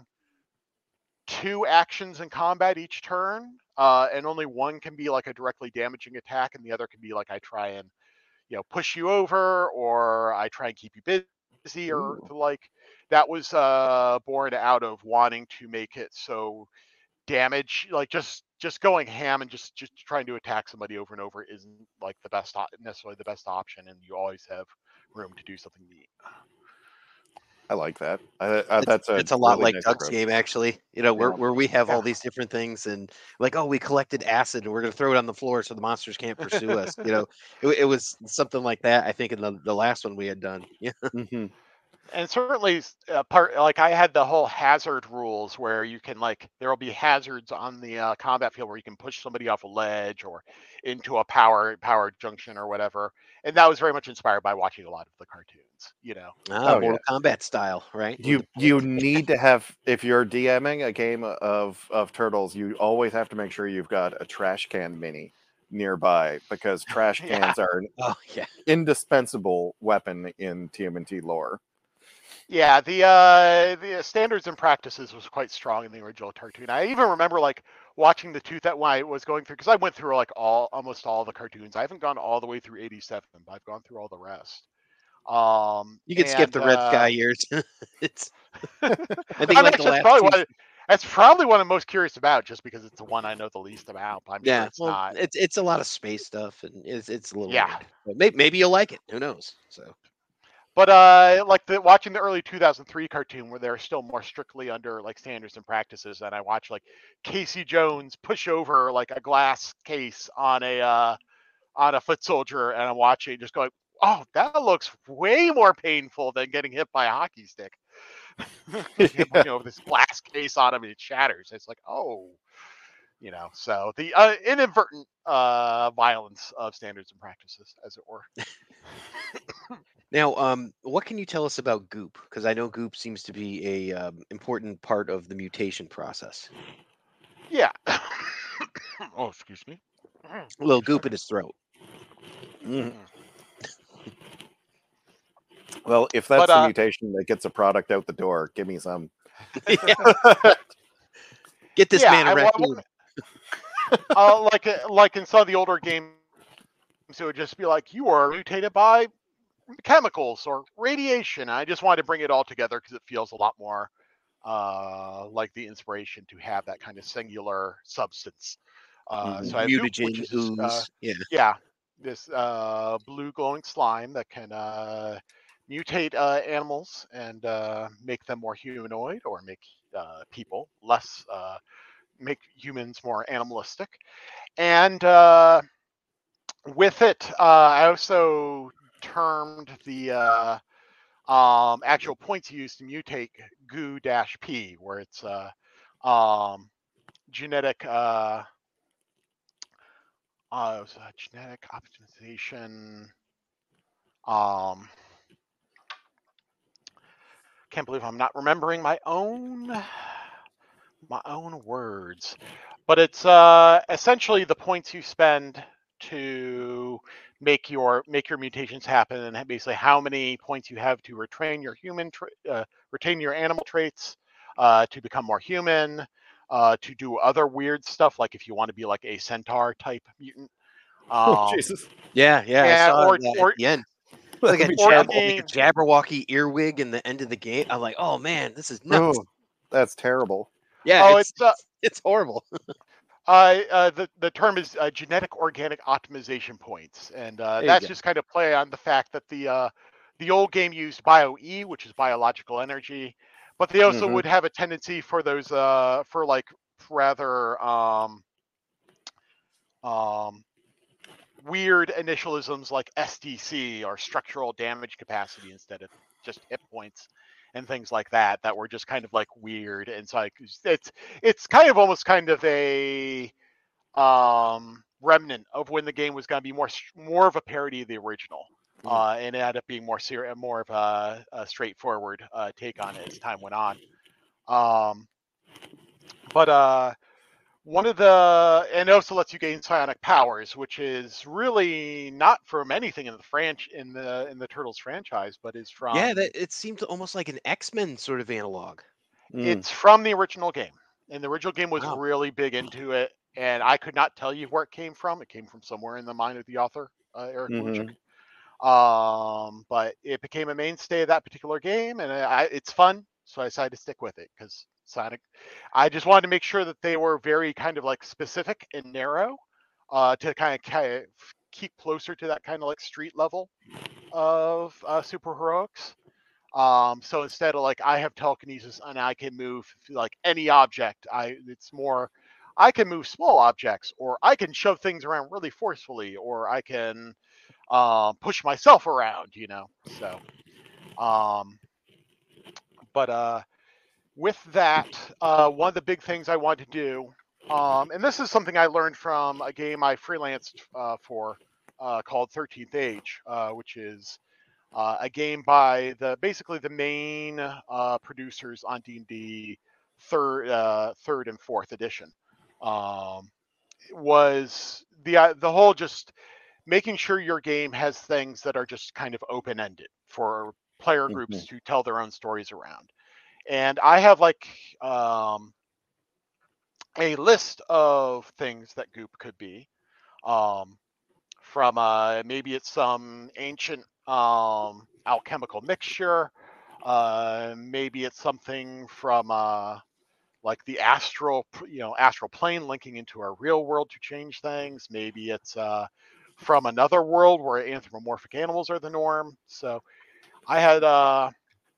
two actions in combat each turn, uh, and only one can be like a directly damaging attack, and the other can be like I try and, you know, push you over, or I try and keep you busy, or Ooh. like that was uh, born out of wanting to make it so damage, like just just going ham and just just trying to attack somebody over and over isn't like the best op- necessarily the best option, and you always have room to do something neat. I like that. I, I, It's, that's a it's a lot really like nice Doug's approach. game, actually. You know, where, Yeah. where we have all Yeah. these different things, and like, oh, we collected acid, and we're going to throw it on the floor so the monsters can't pursue us. You know, it, it was something like that. I think in the, the last one we had done. Yeah. Mhm. And certainly uh, part like I had the whole hazard rules where you can like there will be hazards on the uh, combat field where you can push somebody off a ledge or into a power power junction or whatever, and that was very much inspired by watching a lot of the cartoons. You know, Ah, Oh, Mortal Kombat style, right? With You the you points. need to have if you're DMing a game of of turtles, you always have to make sure you've got a trash can mini nearby because trash Yeah. cans are an Oh yeah. indispensable weapon in T M N T lore. Yeah, the uh, the standards and practices was quite strong in the original cartoon. I even remember like watching the tooth that when I was going through because I went through like all almost all the cartoons. I haven't gone all the way through eighty-seven, but I've gone through all the rest. Um, You could skip and, the Red Sky uh, years. It's. I think I'm like the actually last probably two. one. That's probably one I'm most curious about, just because it's the one I know the least about. But I'm sure Yeah, it's well, not. it's it's a lot of space stuff, and it's it's a little Yeah. weird. But maybe maybe you'll like it. Who knows? So But uh, like the watching the early two thousand three cartoon where they're still more strictly under like standards and practices, and I watch like Casey Jones push over like a glass case on a uh, on a foot soldier, and I'm watching just going, oh, that looks way more painful than getting hit by a hockey stick. Yeah. You know, this glass case on him and it shatters. It's like, oh, you know, so the uh, inadvertent uh, violence of standards and practices, as it were. Now, um, what can you tell us about goop? Because I know goop seems to be a um, important part of the mutation process. Yeah. Oh, excuse me. A little goop in his throat. Mhm. Well, if that's But, the uh, mutation that gets a product out the door, give me some. Get this Yeah, man I- a well, I raccoon. wouldn't- uh, like uh, like in some of the older games, it would just be like, you are mutated by chemicals or radiation. I just wanted to bring it all together because it feels a lot more uh, like the inspiration to have that kind of singular substance. Uh, Mhm. So I have goop, Mutagen, which is this, uh, ooze. Yeah. yeah, this uh, blue glowing slime that can uh, mutate uh, animals and uh, make them more humanoid or make uh, people less, uh, make humans more animalistic. And uh, with it, uh, I also termed the uh, um, actual points used to mutate goo dash P, where it's uh, um, genetic uh, uh, it was, uh, genetic optimization. Um, can't believe I'm not remembering my own my own words, but it's uh, essentially the points you spend to make your make your mutations happen, and basically how many points you have to retain your human tra- uh, retain your animal traits uh, to become more human, uh, to do other weird stuff like if you want to be like a centaur type mutant. Oh, Um, Jesus. Yeah, yeah. I and saw or that or at the end. Like a, That'd be or jab, terrible. like a taking Jabberwocky earwig in the end of the game. I'm like, oh man, this is nuts. Oh, that's terrible. Yeah, oh it's it's uh, it's horrible. Uh, uh, the the term is uh, genetic organic optimization points, and uh, There you that's go. just kind of play on the fact that the uh, the old game used bio E, which is biological energy, but they also Mhm. would have a tendency for those uh, for like rather um, um, weird initialisms like S D C or structural damage capacity instead of just hit points and things like that that were just kind of like weird, and so like it's it's kind of almost kind of a um, remnant of when the game was going to be more more of a parody of the original, Mm. uh, and it ended up being more ser- more of a, a straightforward uh, take on it as time went on. Um, but uh, one of the and it also lets you gain psionic powers, which is really not from anything in the franch in the in the Turtles franchise, but is from Yeah, that it seemed almost like an X-Men sort of analog. Mm. it's from the original game, and the original game was Wow. really big into it. And I could not tell you where it came from. It came from somewhere in the mind of the author, uh, Eric Luchik. Mhm. Um, but it became a mainstay of that particular game, and I, it's fun, so I decided to stick with it because Sonic. I just wanted to make sure that they were very kind of like specific and narrow, uh, to kind of, kind of keep closer to that kind of like street level of uh, superheroics. Um, so instead of like I have telekinesis and I can move like any object, I it's more I can move small objects, or I can shove things around really forcefully, or I can uh, push myself around, you know. So, um, but uh, with that, uh, one of the big things I wanted to do, um, and this is something I learned from a game I freelanced uh, for uh, called thirteenth Age, uh, which is uh, a game by the basically the main uh, producers on D and D third, uh, third and fourth edition. Um, was the uh, the whole just making sure your game has things that are just kind of open ended for player groups Mhm. to tell their own stories around. And I have like um, a list of things that Goop could be. Um, from uh, maybe it's some ancient um, alchemical mixture. Uh, maybe it's something from uh, like the astral, you know, astral plane linking into our real world to change things. Maybe it's uh, from another world where anthropomorphic animals are the norm. So I had, uh,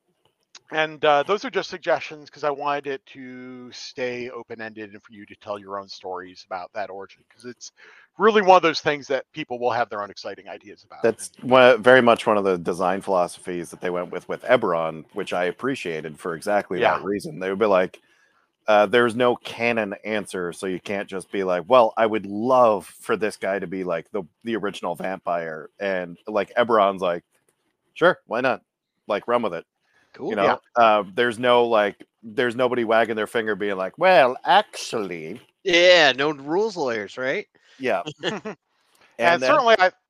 and uh, those are just suggestions because I wanted it to stay open-ended and for you to tell your own stories about that origin, because it's really one of those things that people will have their own exciting ideas about. That's one, very much one of the design philosophies that they went with with Eberron, which I appreciated for exactly Yeah. that reason. They would be like, uh, there's no canon answer, so you can't just be like, well, I would love for this guy to be like the, the original vampire. And like Eberron's like, sure, why not? Like, run with it. Cool. You know, uh, there's no like, there's nobody wagging their finger being like, well, actually, Yeah, no rules lawyers, right? yeah. and And then, certainly, I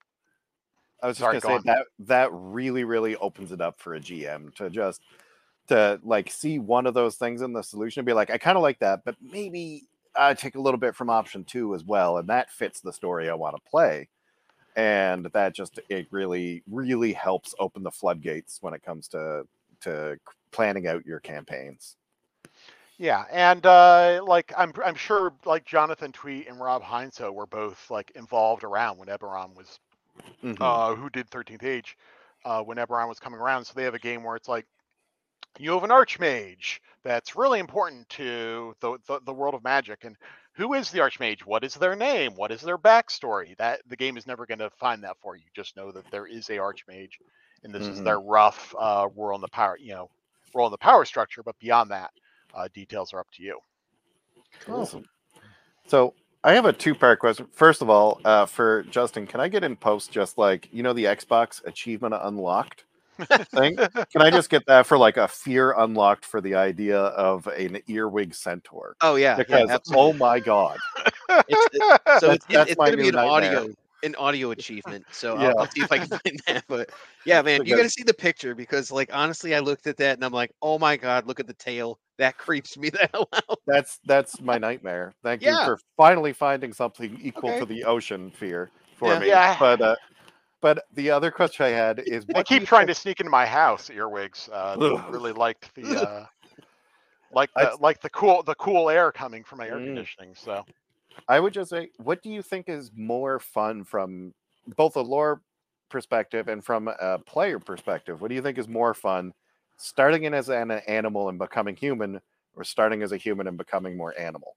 I was just Sorry, gonna go say that that really, really opens it up for a G M to just to like see one of those things in the solution and be like, I kind of like that, but maybe I take a little bit from option two as well, and that fits the story I want to play. And that just it really, really helps open the floodgates when it comes to to planning out your campaigns. Yeah, and uh, like I'm I'm sure like Jonathan Tweet and Rob Heinze were both like involved around when Eberron was Mhm. uh, who did thirteenth Age uh, when Eberron was coming around. So they have a game where it's like you have an archmage that's really important to the, the the world of magic, and who is the archmage? What is their name? What is their backstory? That the game is never going to find that for you. Just know that there is a archmage, and this is Mhm. their rough uh, role in the power you know role in the power structure. But beyond that, uh, details are up to you. Awesome. So I have a two-part question. First of all, uh, for Justin, can I get in post just like, you know, the Xbox achievement unlocked thing? Can I just get that for like a fear unlocked for the idea of an earwig centaur? Oh yeah, Because yeah, absolutely. oh my god, It's, it, so That's- it's, that's it's my going to be new an nightmare. audio an audio achievement. So Yeah. I'll, I'll see if I can find that. But yeah, man, you got to Because- see the picture because, like, honestly, I looked at that and I'm like, oh my god, look at the tail. That creeps me the hell out. that's that's my nightmare. Thank you Yeah. for finally finding something equal Okay. to the ocean fear for Yeah. me. Yeah. But uh, but the other question I had is, I what do keep you trying think- to sneak into my house. Earwigs. Uh, they Ugh. really liked the uh, like I'd- the like the cool the cool air coming from my air Mm. conditioning. So I would just say, what do you think is more fun from both a lore perspective and from a player perspective? What do you think is more fun, starting in as an animal and becoming human, or starting as a human and becoming more animal?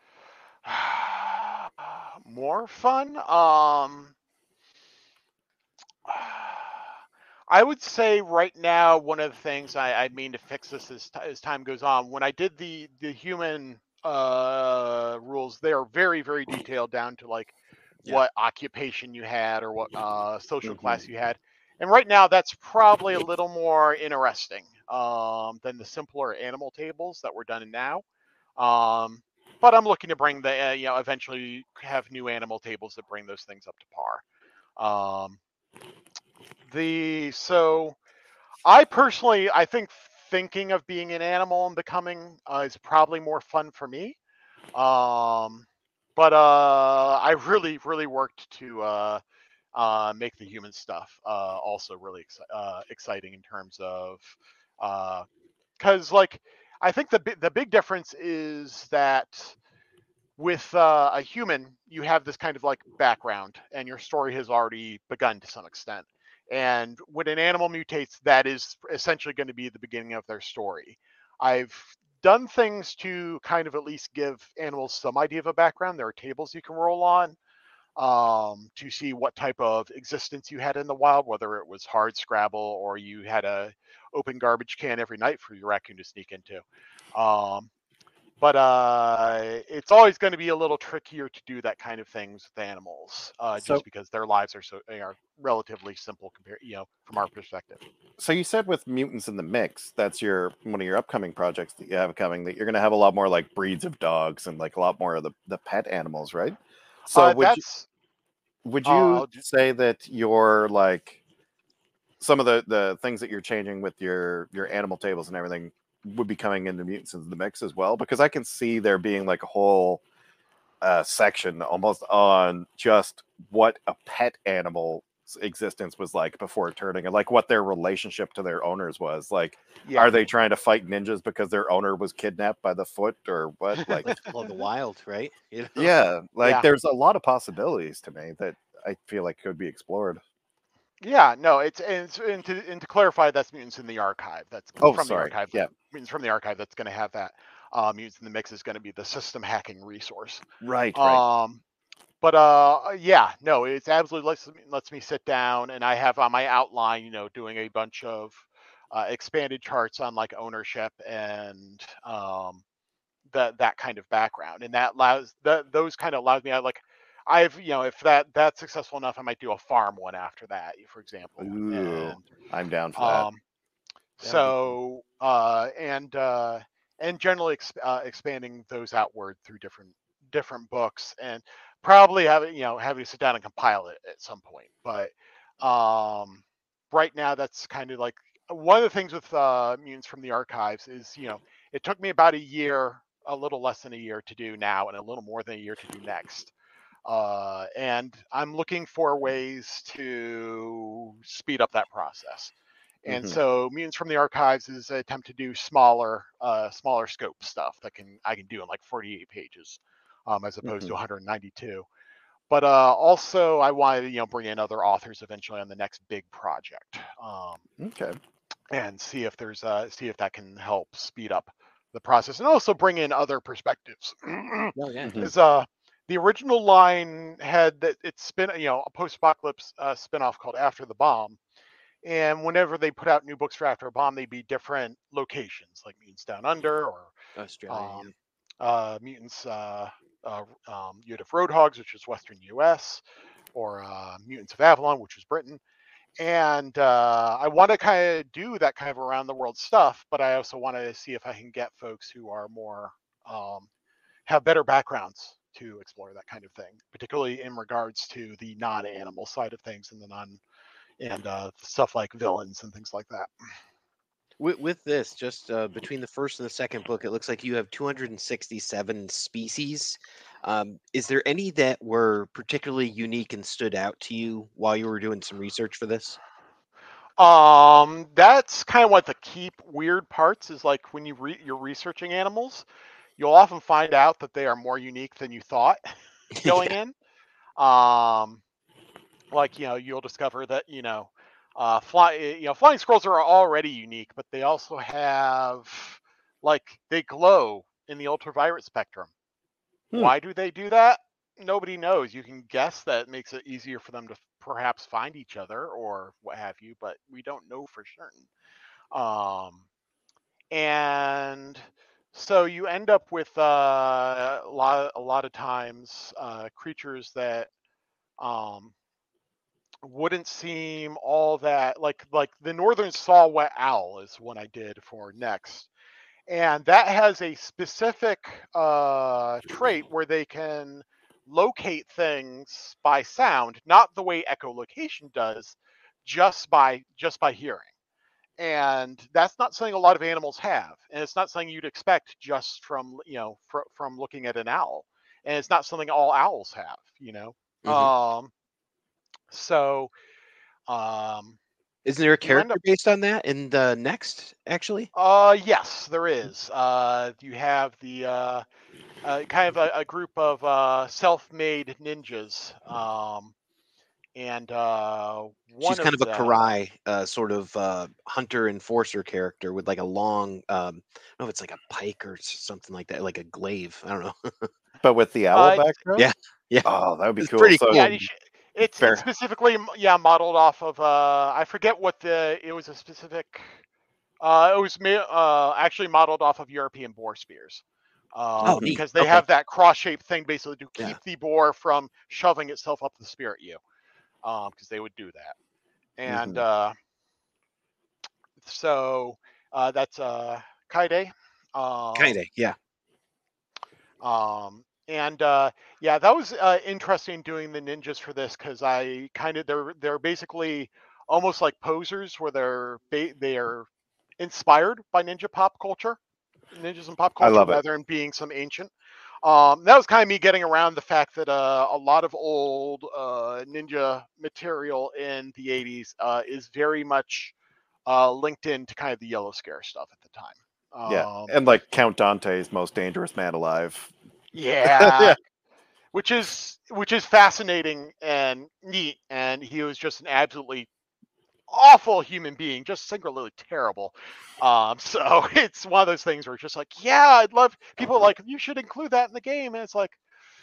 more fun. Um, I would say right now one of the things I, I mean to fix this as, t- as time goes on. When I did the the human uh, rules, they are very very detailed down to like Yeah. what occupation you had or what uh, social Mhm. class you had. And right now, that's probably a little more interesting um, than the simpler animal tables that we're done in now. Um, but I'm looking to bring the uh, you know eventually have new animal tables that bring those things up to par. Um, the so I personally I think thinking of being an animal and becoming uh, is probably more fun for me. Um, but uh, I really really worked to uh, uh, make the human stuff uh, also really exci- uh, exciting in terms of because like I think the bi- the big difference is that with uh, a human you have this kind of like background and your story has already begun to some extent, and when an animal mutates that is essentially going to be the beginning of their story. I've done things to kind of at least give animals some idea of a background. There are tables you can roll on um, to see what type of existence you had in the wild, whether it was hard Scrabble or you had a open garbage can every night for your raccoon to sneak into. Um, but uh, it's always going to be a little trickier to do that kind of things with animals, uh, So- just because their lives are so they are relatively simple compared, you know, from our perspective. So you said with mutants in the mix, that's your one of your upcoming projects that you have coming, that you're going to have a lot more like breeds of dogs and like a lot more of the, the pet animals, right? So uh, would you, that's would uh, you I'll ju- say that your like some of the the things that you're changing with your your animal tables and everything would be coming into mutants in the mix as well? Because I can see there being like a whole uh, section almost on just what a pet animal's existence was like before turning, and like what their relationship to their owners was like. yeah. Are they trying to fight ninjas because their owner was kidnapped by the Foot, or what? Like, Love the wild, right? You know? yeah, like Yeah. there's a lot of possibilities to me that I feel like could be explored. Yeah, no, it's and, it's, and, to, and to clarify, that's Mutants in the Archive. That's Oh, from sorry. the archive. Yeah. Mutants from the Archive. That's going to have that. Uh, Mutants in the Mix is going to be the system hacking resource. Right. Right. Um, but uh, yeah, no, it's absolutely lets lets me sit down, and I have on my outline, you know, doing a bunch of uh, expanded charts on like ownership and um, that that kind of background, and that allows that those kind of allows me. I like. I've, you know, if that that's successful enough, I might do a farm one after that, for example. Ooh, And I'm down for that. um, so uh, and uh, and generally exp- uh, expanding those outward through different different books, and probably having, you know, having to sit down and compile it at some point. But um, right now, that's kind of like one of the things with uh, Mutants from the Archives is, you know, it took me about a year, a little less than a year to do now, and a little more than a year to do next. Uh, and I'm looking for ways to speed up that process. And Mhm. so Mutants from the Archives is an attempt to do smaller, uh, smaller scope stuff that can I can do in like forty-eight pages, um, as opposed to Mhm. one hundred ninety-two. But uh, also I wanted to, you know, bring in other authors eventually on the next big project, um, Okay. and see if there's uh, see if that can help speed up the process, and also bring in other perspectives. Oh yeah. Mhm. Is uh the original line had that it's spin, you know, a post-apocalypse uh, spinoff called After the Bomb, and whenever they put out new books for After a Bomb, they'd be different locations, like Mutants Down Under, or Australia. um, uh, Mutants. Uh, uh, um, you'd have Roadhogs, which is Western U S, or uh, Mutants of Avalon, which is Britain. And uh, I want to kind of do that kind of around the world stuff, but I also want to see if I can get folks who are more um, have better backgrounds to explore that kind of thing, particularly in regards to the non-animal side of things and the non and uh, stuff like villains and things like that. With, with this, just uh, between the first and the second book, it looks like you have two hundred sixty-seven species. Um, is there any that were particularly unique and stood out to you while you were doing some research for this? Um, that's kind of what the key weird parts is, like when you re- you're researching animals, you'll often find out that they are more unique than you thought going Yeah. in. Um, like, you know, you'll discover that, you know, uh, fly, you know, flying squirrels are already unique, but they also have, like, they glow in the ultraviolet spectrum. Hmm. Why do they do that? Nobody knows. You can guess that it makes it easier for them to perhaps find each other or what have you, but we don't know for certain. Um, and so you end up with uh, a lot, a lot of times uh, creatures that um, wouldn't seem all that like like the northern saw-whet owl is one I did for next, and that has a specific uh, trait where they can locate things by sound, not the way echolocation does, just by just by hearing. And that's not something a lot of animals have, and it's not something you'd expect just from, you know, fr- from looking at an owl, and it's not something all owls have, you know. Mhm. Um, so um, Isn't there a you end character up based on that in the next, actually? uh yes, there is. Uh you have the uh, uh kind of a, a group of uh self-made ninjas, um and uh She's one kind of of a them Karai, uh, sort of uh, hunter enforcer character with like a long, um, I don't know if it's like a pike or s- something like that, like a glaive. I don't know. But with the owl uh it's, background? Yeah, yeah, Oh, that would be it's cool. pretty So yeah, cool. you sh- it's it's fair. specifically m- yeah, modeled off of uh I forget what the it was a specific uh it was ma- uh actually modeled off of European boar spears. Uh, Oh, neat. because they Okay. have that cross-shaped thing basically to Yeah. keep the boar from shoving itself up the spear at you, um, because they would do that. And Mhm. uh, so uh, that's uh, Kaide. Kind Um, of. Yeah. um, and uh, yeah, that was uh, interesting doing the ninjas for this, because I kind of they're they're basically almost like posers, where they're ba- they're inspired by ninja pop culture, ninjas and pop I culture, love it. rather than being some ancient. Um, that was kind of me getting around the fact that uh, a lot of old uh, ninja material in the eighties uh, is very much uh, linked into kind of the Yellow Scare stuff at the time. Yeah. Um, And like Count Dante's most dangerous man alive. yeah, Yeah. which is which is fascinating and neat, and he was just an absolutely awful human being, just singularly terrible. Um, so it's one of those things where it's just like, yeah, I'd love people are like, you should include that in the game, and it's like,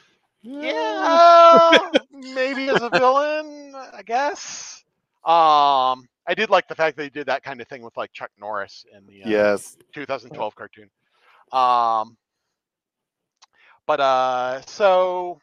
yeah, maybe as a villain, I guess. Um, I did like the fact they did that kind of thing with like Chuck Norris in the uh, Yes. twenty twelve cartoon. Um, but uh, so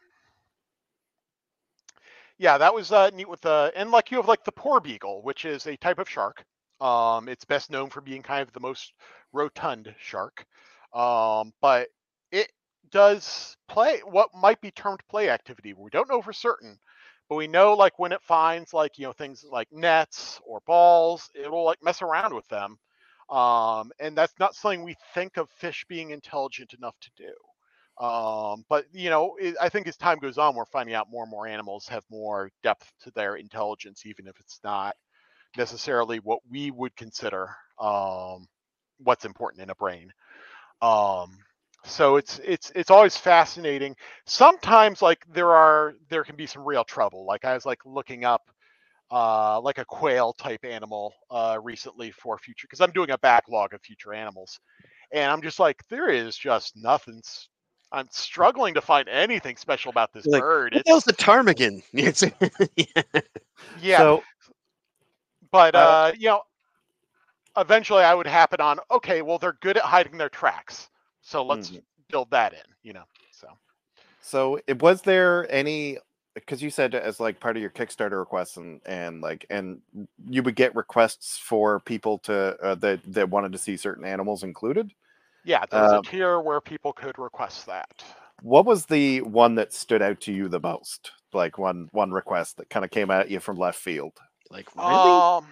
yeah, that was uh, neat with the and like you have like the poor beagle, which is a type of shark. Um, it's best known for being kind of the most rotund shark, um, but it does play what might be termed play activity. We don't know for certain, but we know like when it finds like you know things like nets or balls, it'll like mess around with them, um, and that's not something we think of fish being intelligent enough to do. Um, but you know, it, I think as time goes on, we're finding out more and more animals have more depth to their intelligence, even if it's not necessarily what we would consider um, what's important in a brain. Um, so it's it's it's always fascinating. Sometimes like there are there can be some real trouble. Like I was like looking up uh, like a quail type animal uh, recently for future because I'm doing a backlog of future animals, and I'm just like there is just nothing. I'm struggling to find anything special about this Like, bird. what It's the hell's the ptarmigan? It's, yeah. yeah, So, but uh, uh, you know, eventually I would happen on okay, well they're good at hiding their tracks, so let's mhm. build that in. You know, so So, it, was there any? Because you said as like part of your Kickstarter requests, and and like and you would get requests for people to uh, that that wanted to see certain animals included. yeah, there was a Um, tier where people could request that. what was the one that stood out to you the most? Like one one request that kind of came at you from left field. Like, really? Um,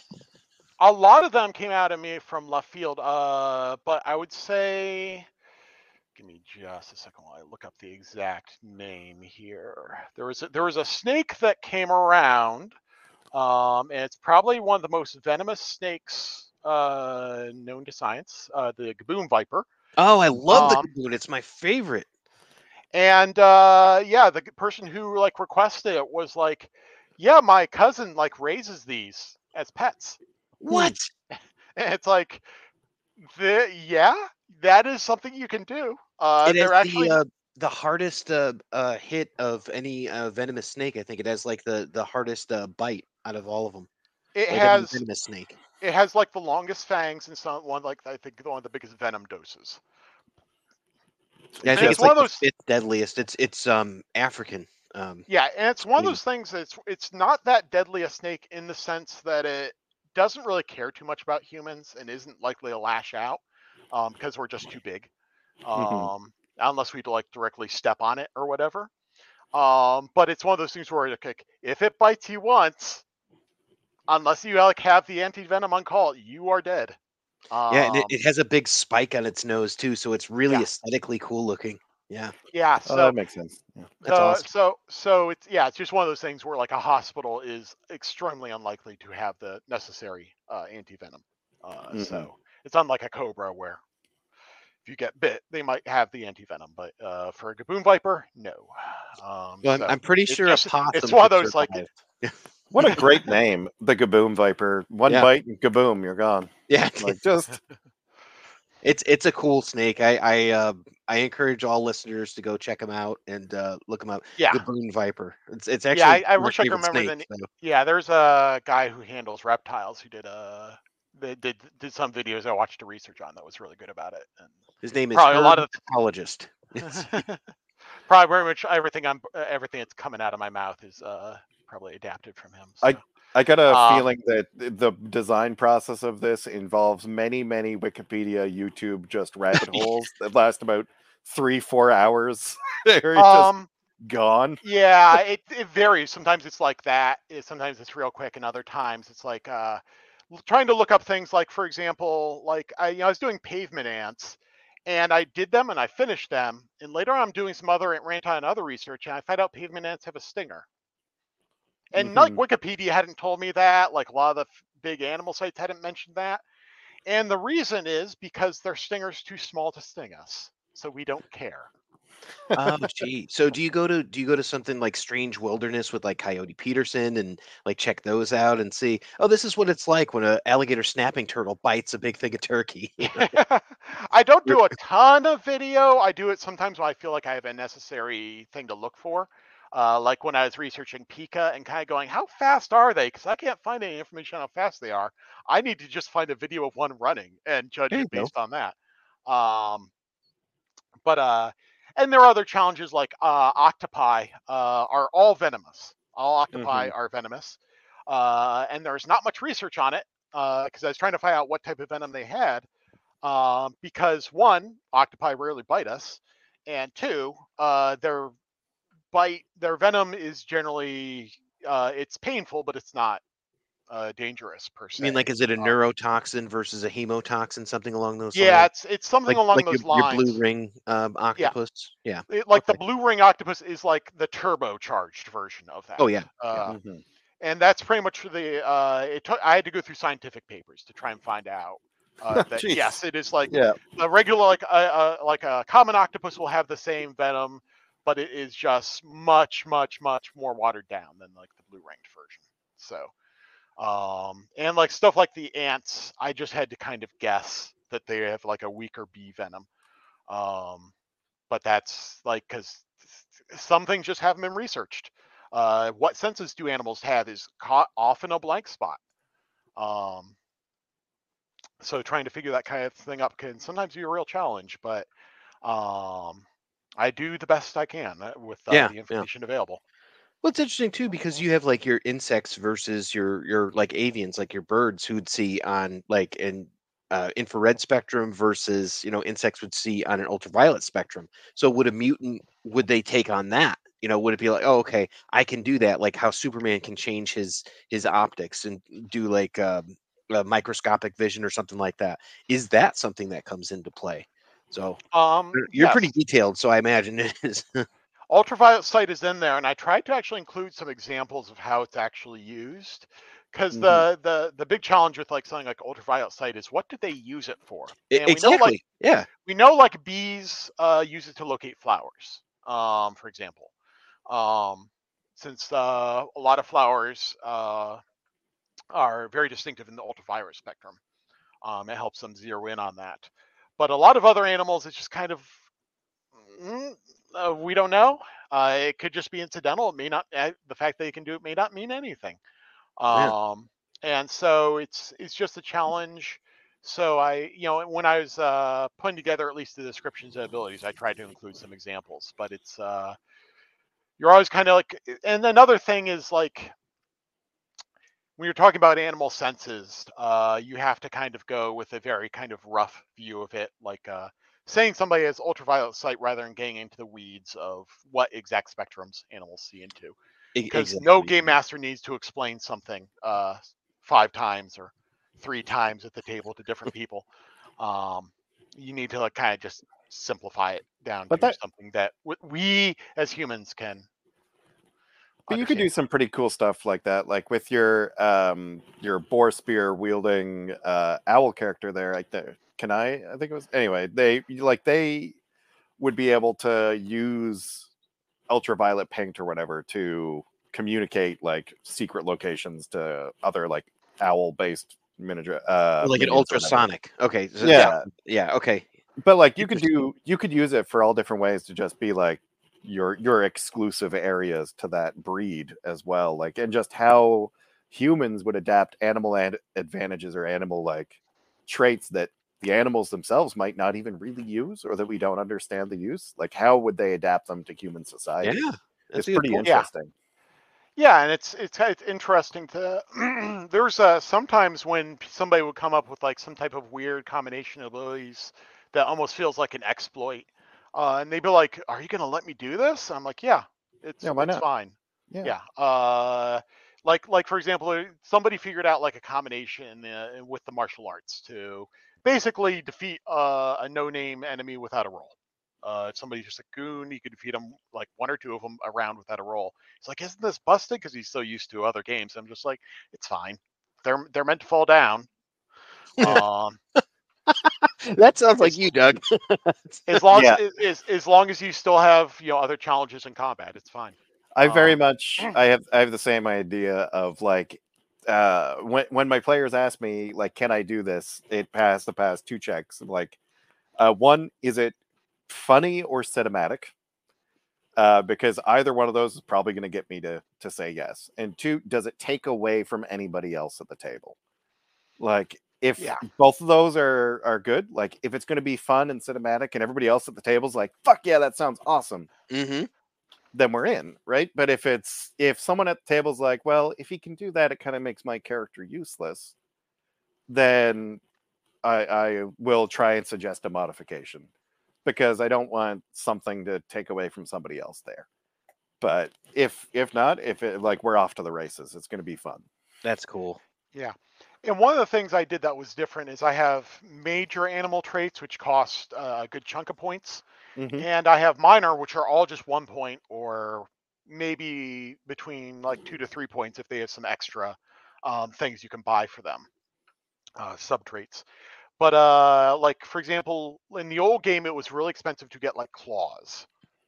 a lot of them came out at me from left field, uh, but I would say, give me just a second while I look up the exact name here. There was a, there was a snake that came around, um, and it's probably one of the most venomous snakes uh, known to science, uh, the Gaboon viper. Oh, I love the Um, gaboon. It's my favorite. and uh, yeah, the person who like requested it was like, yeah, my cousin like raises these as pets. What? And it's like, the, yeah, that is something you can do. Uh, It has they're actually the uh, the hardest uh, uh, hit of any uh, venomous snake. I think it has like the the hardest uh, bite out of all of them. it Like any has venomous snake. it has like the longest fangs and some one like I think one of the biggest venom doses. Yeah, I And think it's it's one like of the those fifth deadliest. It's it's um African. Um, yeah, and it's one of Yeah. those things that's it's not that deadly a snake in the sense that it doesn't really care too much about humans and isn't likely to lash out um, because we're just too big. Mhm. Um, unless we like directly step on it or whatever. Um, but it's one of those things where like, if it bites you once, unless you like have the anti venom on call, you are dead. Um, yeah, and it, it has a big spike on its nose too, so it's really yeah, aesthetically cool looking. Yeah, yeah. Oh, So that makes sense. Yeah. that's the awesome. so so it's yeah, it's just one of those things where like a hospital is extremely unlikely to have the necessary uh, anti venom. Uh, Mhm. So it's unlike a cobra where if you get bit, they might have the anti venom, but uh, for a Gaboon viper, no. Um, Well, I'm, so I'm pretty it sure a just it's possum one of could those like survive. What a great name, the Gaboon Viper. One Yeah. bite and Gaboom, you're gone. Yeah, Like just it's it's a cool snake. I I uh, I encourage all listeners to go check him out and uh, look him up. yeah. Gaboon viper. It's it's Yeah, actually I, I my wish I could favorite remember snake. the. n- So. Yeah, there's a guy who handles reptiles who did a did did, did some videos I watched a research on that was really good about it. And His name is probably a lot of herpetologist. Yes. probably very much everything I'm uh, everything that's coming out of my mouth is uh probably adapted from him. So. I I got a Um, feeling that the design process of this involves many, many Wikipedia, YouTube just rabbit holes that last about three, four hours. They're just um gone. yeah, it it varies. Sometimes it's like that. It- Sometimes it's real quick, and other times it's like uh l- trying to look up things like, for example, like I you know I was doing pavement ants, and I did them and I finished them, and later on I'm doing some other rant on other research, and I find out pavement ants have a stinger. And like Mhm. Wikipedia hadn't told me that, like a lot of the f- big animal sites hadn't mentioned that. And the reason is because their stinger's too small to sting us, so we don't care. Oh, gee. So do you go to do you go to something like Strange Wilderness with like Coyote Peterson and like check those out and see, oh, this is what it's like when a alligator snapping turtle bites a big thing of turkey. You know? I don't You're- do a ton of video. I do it sometimes when I feel like I have a necessary thing to look for. Uh, like when I was researching Pika and kind of going, how fast are they? Because I can't find any information on how fast they are. I need to just find a video of one running and judge There you it go. based on that. Um, but uh, and there are other challenges like uh, octopi uh, are all venomous. All octopi Mhm. are venomous, uh, and there's not much research on it because I was trying to find out what type of venom they had. Um, because one, octopi rarely bite us, and two, uh, their bite, their venom is generally uh, it's painful, but it's not uh, dangerous per I mean, se. like, is it a Uh, neurotoxin versus a hemotoxin, something along those yeah, lines? it's it's something Like, along like your those your blue lines. ring um, Yeah, octopus. Yeah. it, like the Okay. blue ring octopus is like the turbocharged version of Oh that. yeah. Yeah. Uh, Mhm. and that's pretty much the. Uh, it took, I had to go through scientific papers to try and find out uh, that Jeez. yes, it is like Yeah. a regular like a uh, uh, like a common octopus will have the same venom, but it is just much much much more watered down than like the blue ringed version. So, um, and like stuff like the ants, I just had to kind of guess that they have like a weaker B venom. Um, but that's like because some things just haven't been researched. Uh, what senses do animals have is caught often a blank spot. Um, so trying to figure that kind of thing up can sometimes be a real challenge, but um, I do the best I can uh, with uh, Yeah. the Yeah. information available. Well, it's interesting too because you have like your insects versus your your like avians, like your birds who'd see on like an uh, infrared spectrum versus you know insects would see on an ultraviolet spectrum. So would a mutant would they take on that? You know, would it be like, oh, okay, I can do that, like how Superman can change his his optics and do like um, uh, microscopic vision or something like that? Is that something that comes into play? So Um, you're you're pretty yes, detailed, so I imagine it is. ultraviolet sight is in there, and I tried to actually include some examples of how it's actually used. Because Mhm. the, the the big challenge with like something like ultraviolet sight is what did they use it for? E- And we know like exactly. Yeah. we know like bees uh, use it to locate flowers, um, for example. Um, since uh, a lot of flowers uh, are very distinctive in the ultraviolet spectrum, um, it helps them zero in on that. But a lot of other animals, it's just kind of mm, uh, we don't know. Uh, it could just be incidental. It may not. Uh, the fact that they can do it may not mean anything. Yeah. Um, and so it's it's just a challenge. So I, you know, when I was uh, putting together at least the descriptions and abilities, I tried to include some examples. But it's uh, you're always kind of like, and another thing is like when you're talking about animal senses, uh, you have to kind of go with a very kind of rough view of it, like uh, saying somebody has ultraviolet sight rather than getting into the weeds of what exact spectrums animals see into. E- Because no exactly. game master needs to explain something uh, five times or three times at the table to different people. Um, you need to like, kind of just simplify it down But to that something that w- we as humans can but you could do understand. some pretty cool stuff like that, like with your um your boar spear wielding uh owl character there, like there. Can I? I think it was anyway. They like they would be able to use ultraviolet paint or whatever to communicate like secret locations to other like owl based miniature uh Like an minions or whatever. ultrasonic. Okay. So, yeah. Yeah, Yeah. Okay. but like you could Interesting. do you could use it for all different ways to just be like your your exclusive areas to that breed as well, like, and just how humans would adapt animal ad- advantages or animal like traits that the animals themselves might not even really use or that we don't understand the use, like how would they adapt them to human society? Yeah. It's That's a good pretty point. Yeah. interesting. Yeah, and it's it's it's interesting to there's uh sometimes when p- somebody would come up with like some type of weird combination of abilities that almost feels like an exploit. Uh, and they'd be like, "Are you gonna let me do this?" I'm like, "Yeah, it's Yeah, why it's not? fine." Yeah. Yeah. Uh, like like for example, uh, somebody figured out like a combination uh, with the martial arts to basically defeat uh, a no-name enemy without a roll. Uh, if somebody's just a goon, you could defeat them like one or two of them around without a roll. It's like, isn't this busted? Because he's so used to other games. I'm just like, it's fine. They're they're meant to fall down. Um, That sounds like you, Doug. As long Yeah. as, as as long as you still have, you know, other challenges in combat, it's fine. I very Um, much I have I have the same idea of like uh when when my players ask me like can I do this, it has to pass two checks. Like uh one, is it funny or cinematic? Uh, because either one of those is probably going to get me to to say yes. And two, does it take away from anybody else at the table? Like if Yeah. both of those are are good, like if it's going to be fun and cinematic, and everybody else at the table's like, "Fuck yeah, that sounds awesome," Mm-hmm. then we're in, right? But if it's if someone at the table's like, "Well, if he can do that, it kind of makes my character useless," then I, I will try and suggest a modification because I don't want something to take away from somebody else there. But if if not, if it like we're off to the races, it's going to be fun. That's cool. Yeah. And one of the things I did that was different is I have major animal traits, which cost uh, a good chunk of points. Mhm. And I have minor, which are all just one point or maybe between like two to three points if they have some extra um, things you can buy for them, uh, sub traits. But uh, like, for example, in the old game, it was really expensive to get like claws.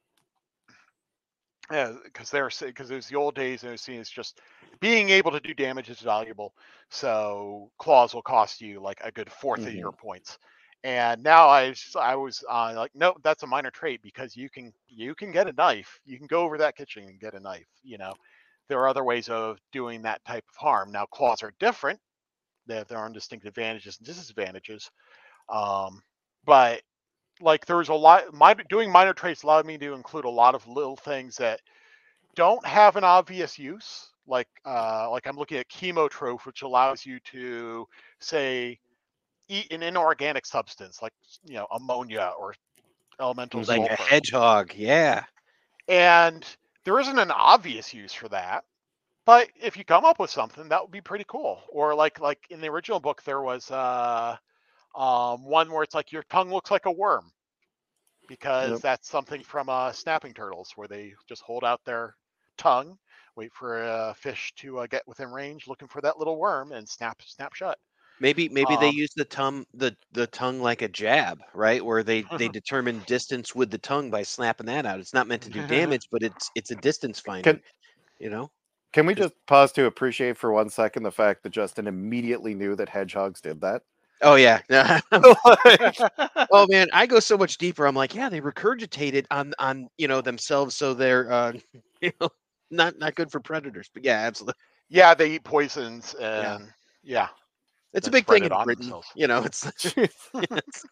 Yeah, because they're because it was the old days, and it was seen as just being able to do damage is valuable. So claws will cost you like a good fourth of your Mhm. points. And now I s- I was uh, like, no, that's a minor trait because you can you can get a knife. You can go over that kitchen and get a knife. You know, there are other ways of doing that type of harm. Now claws are different. They have their own distinct advantages and disadvantages. Um, but like there's a lot. My doing minor traits allowed me to include a lot of little things that don't have an obvious use. Like uh, like I'm looking at chemotroph, which allows you to say eat an inorganic substance like you know ammonia or elemental Like Mhm. a sulfur, hedgehog. Yeah. and there isn't an obvious use for that. But if you come up with something, that would be pretty cool. Or like like in the original book, there was uh, um, one where it's like your tongue looks like a worm because Yep. that's something from uh, snapping turtles where they just hold out their tongue, wait for a fish to uh, get within range, looking for that little worm, and snap snap shut. Maybe maybe they Um, use the tongue the the tongue like a jab, right? Where they they determine distance with the tongue by snapping that out. It's not meant to do damage, but it's it's a distance finder, Can you know? can we 'Cause just pause to appreciate for one second the fact that Justin immediately knew that hedgehogs did that? oh yeah. Like, Oh man, I go so much deeper. I'm like, yeah, they regurgitate it on on you know themselves, so they're uh, you know not not good for predators. But yeah, absolutely. yeah, they eat poisons, Yeah, and yeah, it's a then big spread thing it in on Britain. themselves. You know, it's, it's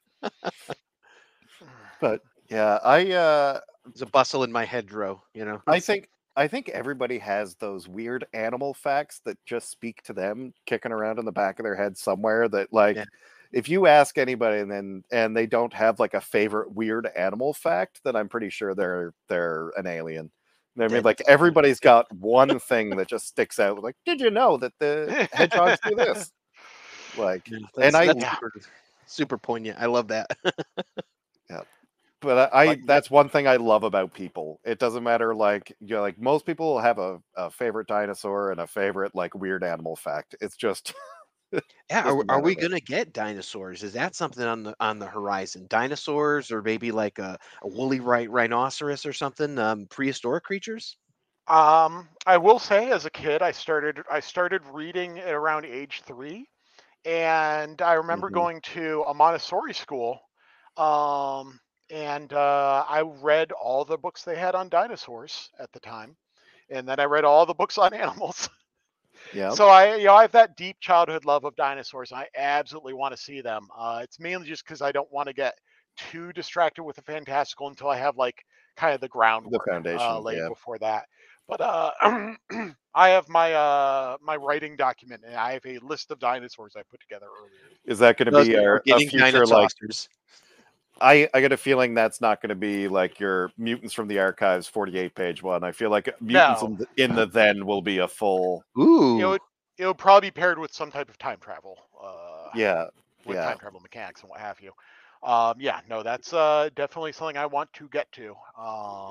but yeah, I uh there's a bustle in my hedgerow. You know, I It's- think I think everybody has those weird animal facts that just speak to them kicking around in the back of their head somewhere that like yeah. if you ask anybody and then and they don't have like a favorite weird animal fact, then I'm pretty sure they're they're an alien. I mean, Then like everybody's got one thing that just sticks out. Like, did you know that the hedgehogs do this? Like, yeah, and that's I that's Yeah, super super poignant. I love that. yeah, but I, I like that's one thing I love about people. It doesn't matter, like you know, like most people will have a, a favorite dinosaur and a favorite like weird animal fact. It's just Yeah, are, doesn't are matter we though. gonna get dinosaurs? Is that something on the on the horizon? Dinosaurs, or maybe like a, a woolly right rhinoceros or something? Um, prehistoric creatures? um, I will say, as a kid, I started I started reading at around age three, and I remember Hmm. going to a Montessori school, um, and uh, I read all the books they had on dinosaurs at the time, and then I read all the books on animals. Yeah, So I, you know, I have that deep childhood love of dinosaurs. And I absolutely want to see them. Uh, it's mainly just because I don't want to get too distracted with the fantastical until I have like kind of the the groundwork uh, foundation. laid Yeah, before that. But uh, I have my uh, my writing document, and I have a list of dinosaurs I put together earlier. is that going to Those be are a, a getting future like? dinosaurs. I, I get a feeling that's not going to be like your Mutants from the Archives forty-eight page one. I feel like Mutants No, in the, in the Then will be a full. it Ooh, would it would probably be paired with some type of time travel. Uh, Yeah, with yeah. time travel mechanics and what have you. Um, yeah, no, that's uh, definitely something I want to get to. Um,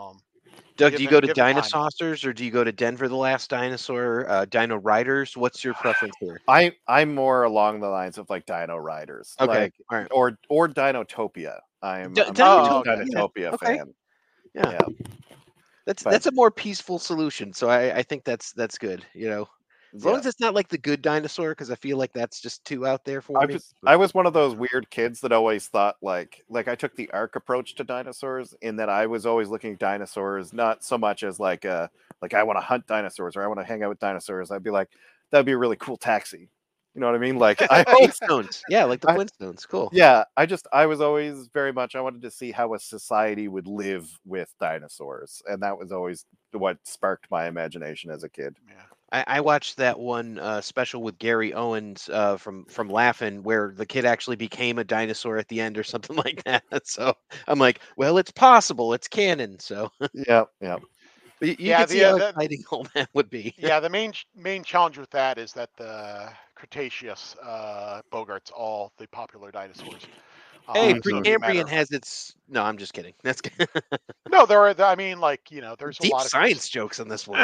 Doug, do you Given- go to given time. Dinosaurs or do you go to Denver the Last Dinosaur, uh, Dino Riders? What's your preference here? I I'm more along the lines of like Dino Riders, Okay, like all right. or or Dinotopia. I'm, D- I'm a Dinotopia, huge yeah, Dinotopia okay. fan. Yeah. Yeah. That's But- that's a more peaceful solution. So I, I think that's that's good. You know, as long Yeah. as it's not like the good dinosaur, because I feel like that's just too out there for I me. was I was one of those weird kids that always thought like like I took the arc approach to dinosaurs in that I was always looking at dinosaurs not so much as like uh like I want to hunt dinosaurs or I want to hang out with dinosaurs. I'd be like, that'd be a really cool taxi. You know what I mean? Like I always Flintstones, yeah, like the I- Flintstones. Cool. yeah, I just I was always very much I wanted to see how a society would live with dinosaurs. And that was always what sparked my imagination as a kid. Yeah. I, I watched that one uh, special with Gary Owens uh, from from Laugh-In, where the kid actually became a dinosaur at the end or something like that. So I'm like, well, it's possible, it's canon. So Yeah, yeah. you, you Yeah, can see the, how uh, the- exciting all that would be. Yeah, the main main challenge with that is that the Cretaceous uh, bogarts all the popular dinosaurs. Hey, Uh, so it'd be a matter Precambrian of- has its. No, I'm just kidding. That's good. No, there are. I mean, like you know, there's a Deep lot of science jokes on this one.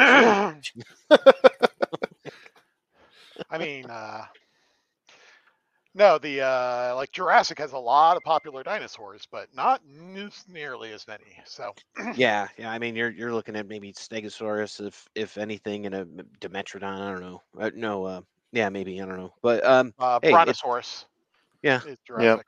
I mean, uh, no, the uh, like Jurassic has a lot of popular dinosaurs, but not n- nearly as many. So Yeah, yeah. I mean, you're you're looking at maybe Stegosaurus, if if anything, and a M- Dimetrodon. I don't know. Uh, no, uh, yeah, maybe I don't know. But um, uh, hey, it's, Brontosaurus yeah, is Jurassic.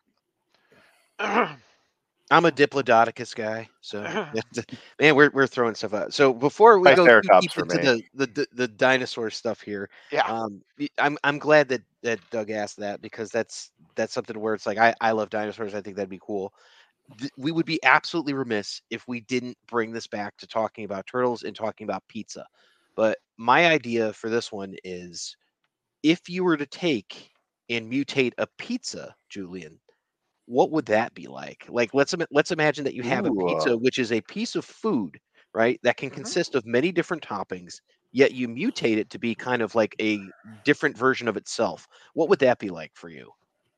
I'm a Diplodocus guy, so yeah, man, we're we're throwing stuff out. So before we go too Triceratops deep for into me. the, the the the dinosaur stuff here, Yeah. um, y- I'm I'm glad that that Doug asked that because that's that's something where it's like I I love dinosaurs. I think that'd be cool. Th- we would be absolutely remiss if we didn't bring this back to talking about turtles and talking about pizza. But my idea for this one is if you were to take and mutate a pizza, Julian, what would that be like? Like let's ima- let's imagine that you have a Ooh, pizza uh, which is a piece of food, right? That can Mhm. consist of many different toppings, yet you mutate it to be kind of like a different version of itself. What would that be like for you?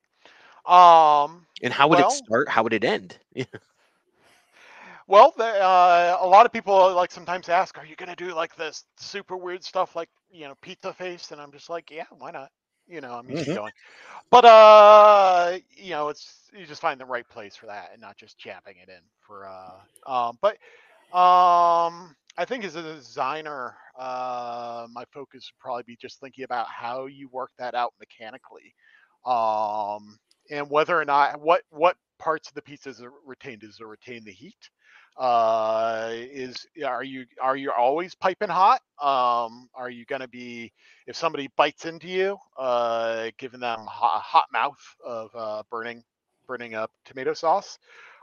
Um. And how would it Well, start? How would it end? Well, the, uh, a lot of people like sometimes ask, "Are you gonna do like this super weird stuff, like you know, pizza face?" And I'm just like, "Yeah, why not?" You know, I'm Mhm. easygoing. But uh, you know, it's you just find the right place for that, and not just jabbing it in for uh, um. But um, I think as a designer, uh, my focus would probably be just thinking about how you work that out mechanically, um, and whether or not what what parts of the pizza is retained. Does it retain the heat? Uh, is are you are you always piping hot? Um, are you going to be if somebody bites into you, uh, giving them a hot, hot mouth of uh, burning burning up tomato sauce,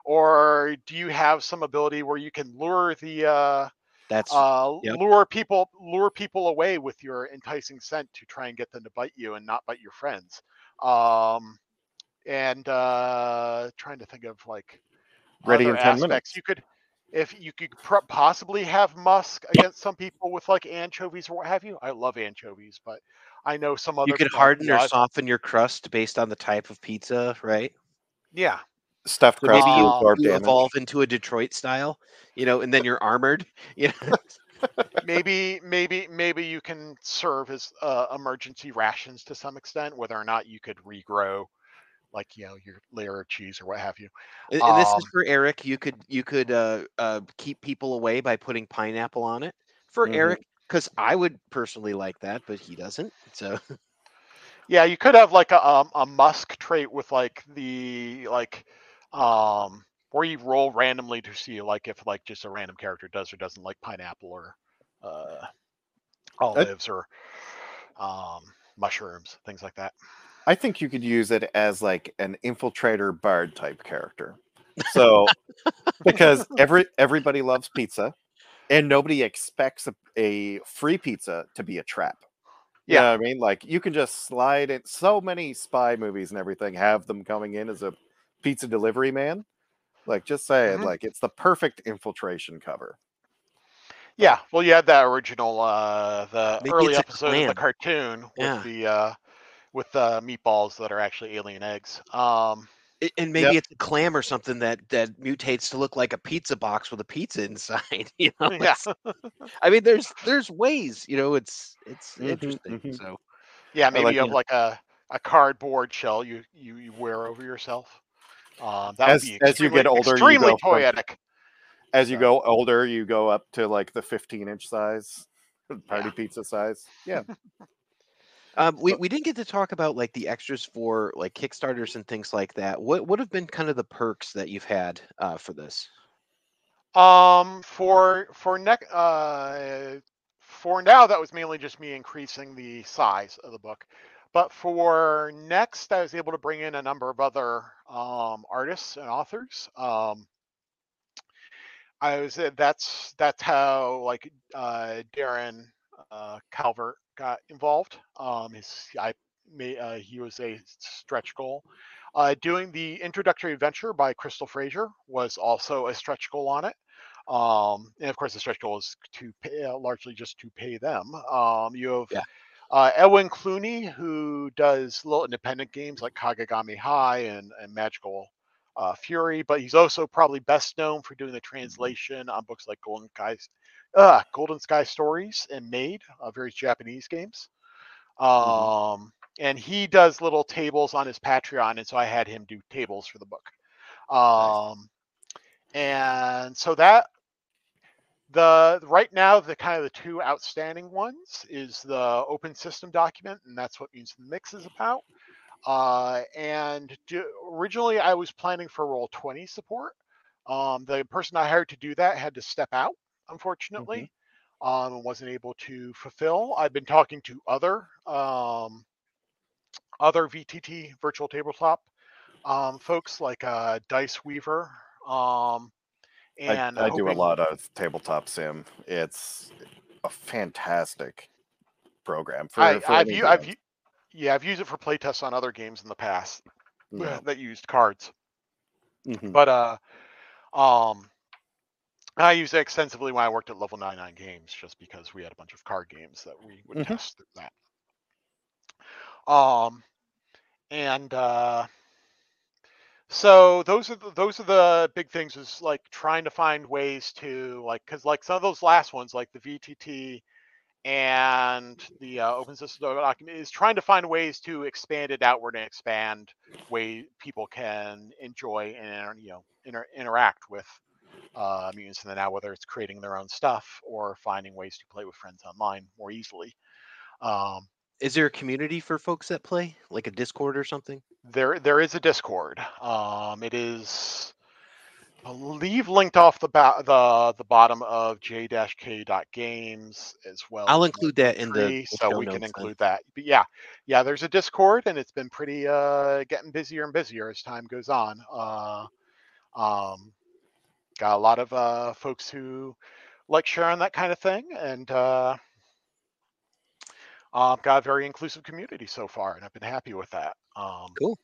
or do you have some ability where you can lure the uh, That's uh, yep. lure people lure people away with your enticing scent to try and get them to bite you and not bite your friends? Um, and uh, trying to think of like Ready other in ten aspects minutes. you could if you could pro- possibly have musk against some people with like anchovies or what have you. I love anchovies, but I know some other You could people have- harden you know, or I've- soften your crust based on the type of pizza, right? yeah. Stuffed So crust maybe to you, Um, absorb you damage. evolve into a Detroit style, you know, and then you're armored. You know? maybe maybe maybe you can serve as uh, emergency rations to some extent, whether or not you could regrow like you know your layer of cheese or what have you. And, and this Um, is for Eric. You could you could uh, uh, keep people away by putting pineapple on it for Mhm. Eric, because I would personally like that, but he doesn't. So yeah, you could have like a um, a musk trait with like the like um where you roll randomly to see like if like just a random character does or doesn't like pineapple or uh olives or um mushrooms, things like that. I think you could use it as like an infiltrator bard type character. So because every everybody loves pizza and nobody expects a, a free pizza to be a trap. Yeah. Yeah, I mean, like you can just slide it. So many spy movies and everything have them coming in as a pizza delivery man. Like, just say it, Mhm. like it's the perfect infiltration cover. Yeah, well, you had that original, uh, the Maybe early it's a episode of the clam. cartoon with Yeah. the uh, with the meatballs that are actually alien eggs. Um, I- And maybe Yep. it's a clam or something that that mutates to look like a pizza box with a pizza inside. You know, Yeah. it's, I mean, there's there's ways. You know, it's it's Mhm, interesting. mhm. So Yeah, I maybe like you have yeah. like a, a cardboard shell you, you, you wear over yourself. Um, that would as be as you extremely get older, you extremely go from toyetic. as you So go older, you go up to like the fifteen inch size, yeah. party pizza size. Yeah. Um, we, So, we didn't get to talk about like the extras for like Kickstarters and things like that. What what have been kind of the perks that you've had uh, for this? Um, for for neck uh for now that was mainly just me increasing the size of the book. But for next, I was able to bring in a number of other um, artists and authors. Um, I was uh, that's that's how like uh, Darren uh, Calvert got involved. Um, his I made uh, he was a stretch goal. Uh, doing the introductory adventure by Crystal Fraser was also a stretch goal on it. Um, and of course, the stretch goal is to pay, uh, largely just to pay them. Um, you have Yeah. uh, Edwin Clooney, who does little independent games like Kagagami High and, and Magical uh, Fury, but he's also probably best known for doing the translation on books like Golden Skies, uh, Golden Sky Stories and Made, uh, various Japanese games. mhm. Um, and he does little tables on his Patreon, and so I had him do tables for the book. Nice. Um, and so that the right now the kind of the two outstanding ones is the open system document, and that's what Means the Mix is about. Uh, and do, originally I was planning for Roll twenty support. Um, the person I hired to do that had to step out, Mhm. unfortunately, um, and wasn't able to fulfill. I've been talking to other um, other V T T virtual tabletop um, folks like uh, Dice Weaver, um, I and I do a hoping. lot of tabletop sim. It's a fantastic program I for for I've any u- I've u- D Ms. yeah I've used it for playtests on other games in the past Yeah. that used cards, Mhm. but uh um I used it extensively when I worked at Level ninety-nine Games, just because we had a bunch of card games that we would Mhm. test through that. Um, and uh, so those are the, those are the big things. Is like trying to find ways to like because like some of those last ones, like the V T T and the uh, open system document, is trying to find ways to expand it outward and expand way people can enjoy and you know inter- interact with uh, mutants in the now, whether it's creating their own stuff or finding ways to play with friends online more easily. Um, Is there a community for folks that play, like a Discord or something? there, there is a Discord. Um, it is, I believe, linked off the ba- the the bottom of j k dot games, as well I'll as my include that in the, Linktree, the so show we can notes then. include that. But yeah, yeah, there's a Discord, and it's been pretty uh, getting busier and busier as time goes on. Uh, um, got a lot of uh, folks who like sharing that kind of thing, and uh, I've uh, got a very inclusive community so far, and I've been happy with that. Um, Cool.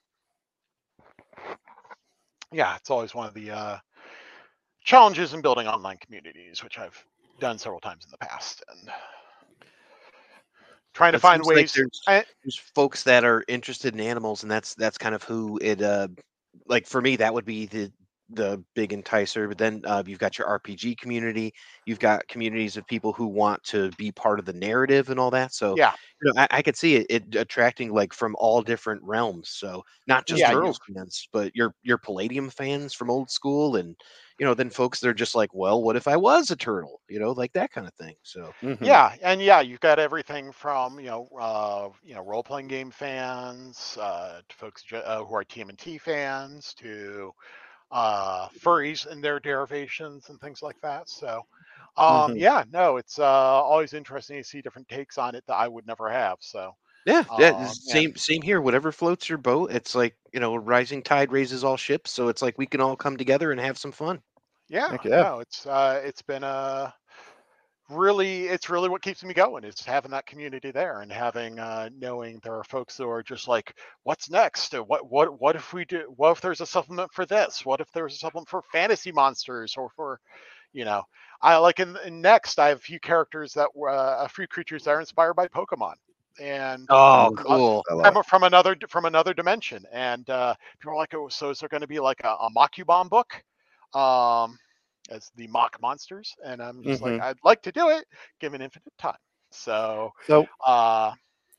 yeah, it's always one of the uh, challenges in building online communities, which I've done several times in the past, and trying to It find seems like ways. there's I, there's folks that are interested in animals, and that's that's kind of who it uh like for me that would be the the big enticer. But then uh, you've got your R P G community, you've got communities of people who want to be part of the narrative and all that. So yeah, you know, I, I could see it, it attracting like from all different realms. So not just yeah, you Turtles fans, but your your Palladium fans from old school, and you know, then folks they're just like, well, what if I was a turtle? You know, like that kind of thing. So Mhm. Yeah, and yeah, you've got everything from you know, uh, you know, role playing game fans uh, to folks ju- uh, who are T M N T fans to uh, furries and their derivations and things like that. So, um, Mhm. yeah, no, it's uh, always interesting to see different takes on it that I would never have. So, yeah, yeah, um, it's and same same here. Whatever floats your boat, it's like you know, rising tide raises all ships. So it's like we can all come together and have some fun. yeah, Heck yeah. no, it's uh, it's been a really it's really what keeps me going is having that community there and having uh knowing there are folks who are just like what's next. Uh, what what what if we do what if there's a supplement for this, what if there's a supplement for fantasy monsters or for you know I like in, in next I have a few characters that were uh, a few creatures that are inspired by Pokemon. and Oh, Mm, cool. I love I'm it. from another from another dimension. And uh, people are like, "Oh, so is there going to be like a, a Makubon book, um, as the mock monsters?" And I'm just like, Mhm. "I'd like to do it, given infinite time." So, So uh,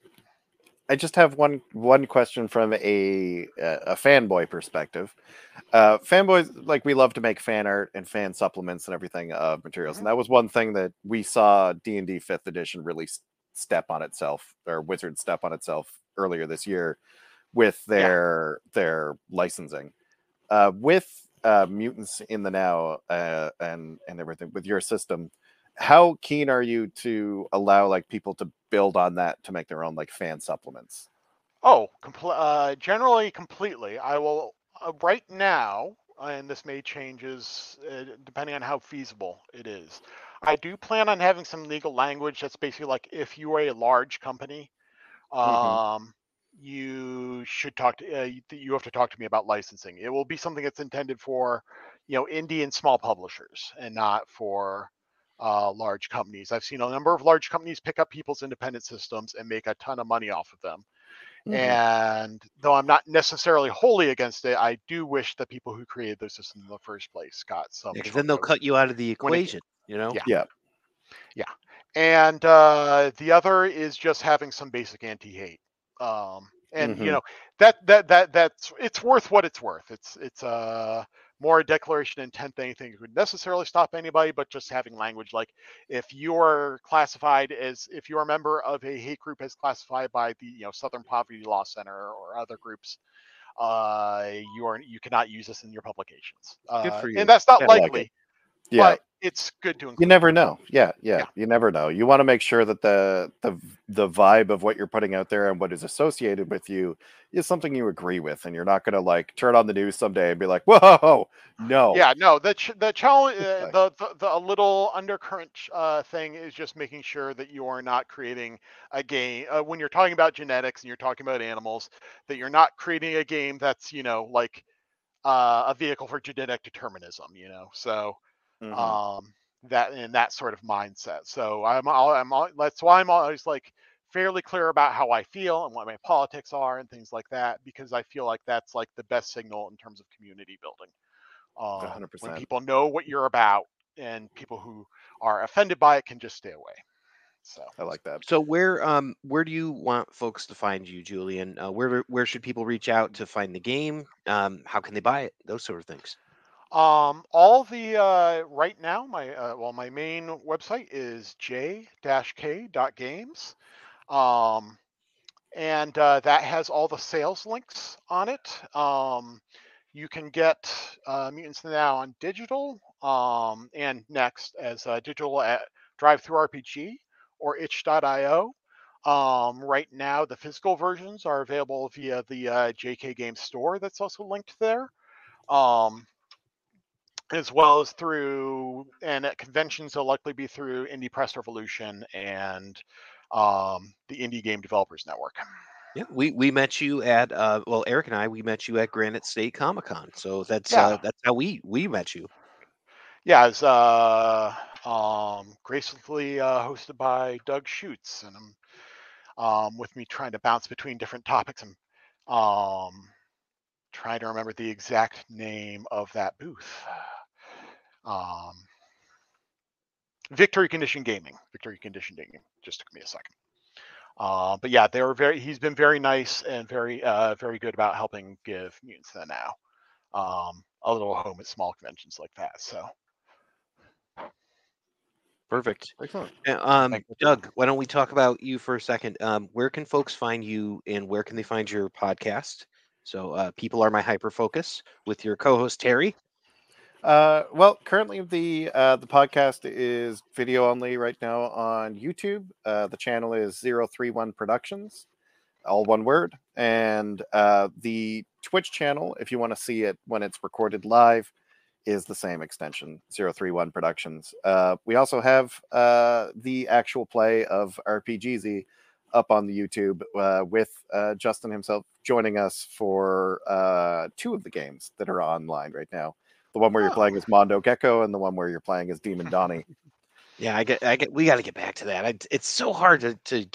I just have one one question from a a fanboy perspective. Uh, fanboys, like, we love to make fan art and fan supplements and everything of materials, mhm, and that was one thing that we saw D and D Fifth Edition really s- step on itself, or Wizard step on itself earlier this year with yeah. their their licensing. Uh, with uh, Mutants in the Now uh, and and everything with your system, how keen are you to allow like people to build on that to make their own like fan supplements? Oh, compl- uh, generally completely. I will uh, right now, and this may changes uh, depending on how feasible it is. I do plan on having some legal language that's basically like if you are a large company, Hmm. um, you should talk to uh, you you have to talk to me about licensing. It will be something that's intended for, you know, indie and small publishers, and not for uh, large companies. I've seen a number of large companies pick up people's independent systems and make a ton of money off of them. Hmm. And though I'm not necessarily wholly against it, I do wish the people who created those systems in the first place got some Because then short they'll notice cut you out of the when it, equation, you know? yeah, Yeah. yeah. And uh, the other is just having some basic anti-hate. Um, and you Hmm. know that that that that's it's worth what it's worth. It's it's uh more a declaration of intent than anything that would necessarily stop anybody, but just having language like if you're classified as if you're a member of a hate group as classified by the you know Southern Poverty Law Center or other groups, uh, you are you cannot use this in your publications. Good Uh, for and you. that's not Yeah. I like it. likely, Yeah. but it's good to You include. never know. Yeah, yeah. Yeah. You never know. You want to make sure that the the the vibe of what you're putting out there and what is associated with you is something you agree with, and you're not going to like turn on the news someday and be like, "Whoa, no." Yeah, no, the ch- the challenge, uh, Like, the, the the a little undercurrent uh, thing is just making sure that you are not creating a game uh, when you're talking about genetics and you're talking about animals, that you're not creating a game that's you know like uh, a vehicle for genetic determinism, you know. So mhm. um, that in that sort of mindset. So I'm all, I'm all, that's why I'm always like fairly clear about how I feel and what my politics are and things like that, because I feel like that's like the best signal in terms of community building. Um, when one hundred percent. people know what you're about, and people who are offended by it can just stay away. So I like that. So where um where do you want folks to find you, Julian? Uh, where where should people reach out to find the game? Um, how can they buy it? Those sort of things. um, all the uh, right now, my uh, well, my main website is j k dot games. Um, and uh, that has all the sales links on it. Um, you can get uh, Mutants Now on digital um, and next as uh, digital at Drive Through R P G or itch dot io. Um, right now, the physical versions are available via the uh, J K Games store that's also linked there, um, as well as through, and at conventions, they'll likely be through Indie Press Revolution and um, the Indie Game Developers Network. Yeah, we we met you at uh well Eric and I we met you at Granite State Comic Con. So that's uh Yeah, that's how we we met you. yeah, it's uh, um, gracefully uh, hosted by Doug Schutz, and I'm um, with me trying to bounce between different topics. I'm um, trying to remember the exact name of that booth. Um, Victory Condition Gaming. Victory Condition Gaming. Just took me a second. Uh, but yeah, they were very. He's been very nice and very, uh, very good about helping give Mutants the Now um, a little home at small conventions like that. So. Perfect. Excellent. Uh, Um, Thank you. Doug, why don't we talk about you for a second? Um, where can folks find you, and where can they find your podcast? So, uh, people are my hyper focus with your co-host Terry. Uh, well, currently the uh, the podcast is video only right now on YouTube. Uh, the channel is zero three one Productions, all one word, and uh, the Twitch channel, if you want to see it when it's recorded live, is the same extension, zero three one Productions. Uh, we also have uh, the actual play of R P G Z up on the YouTube uh, with uh, Justin himself joining us for uh, two of the games that are online right now. The one where you're Oh. playing as Mondo Gecko and the one where you're playing as Demon Donnie. Yeah, I get, I get. We got to get back to that. I, it's so hard to to get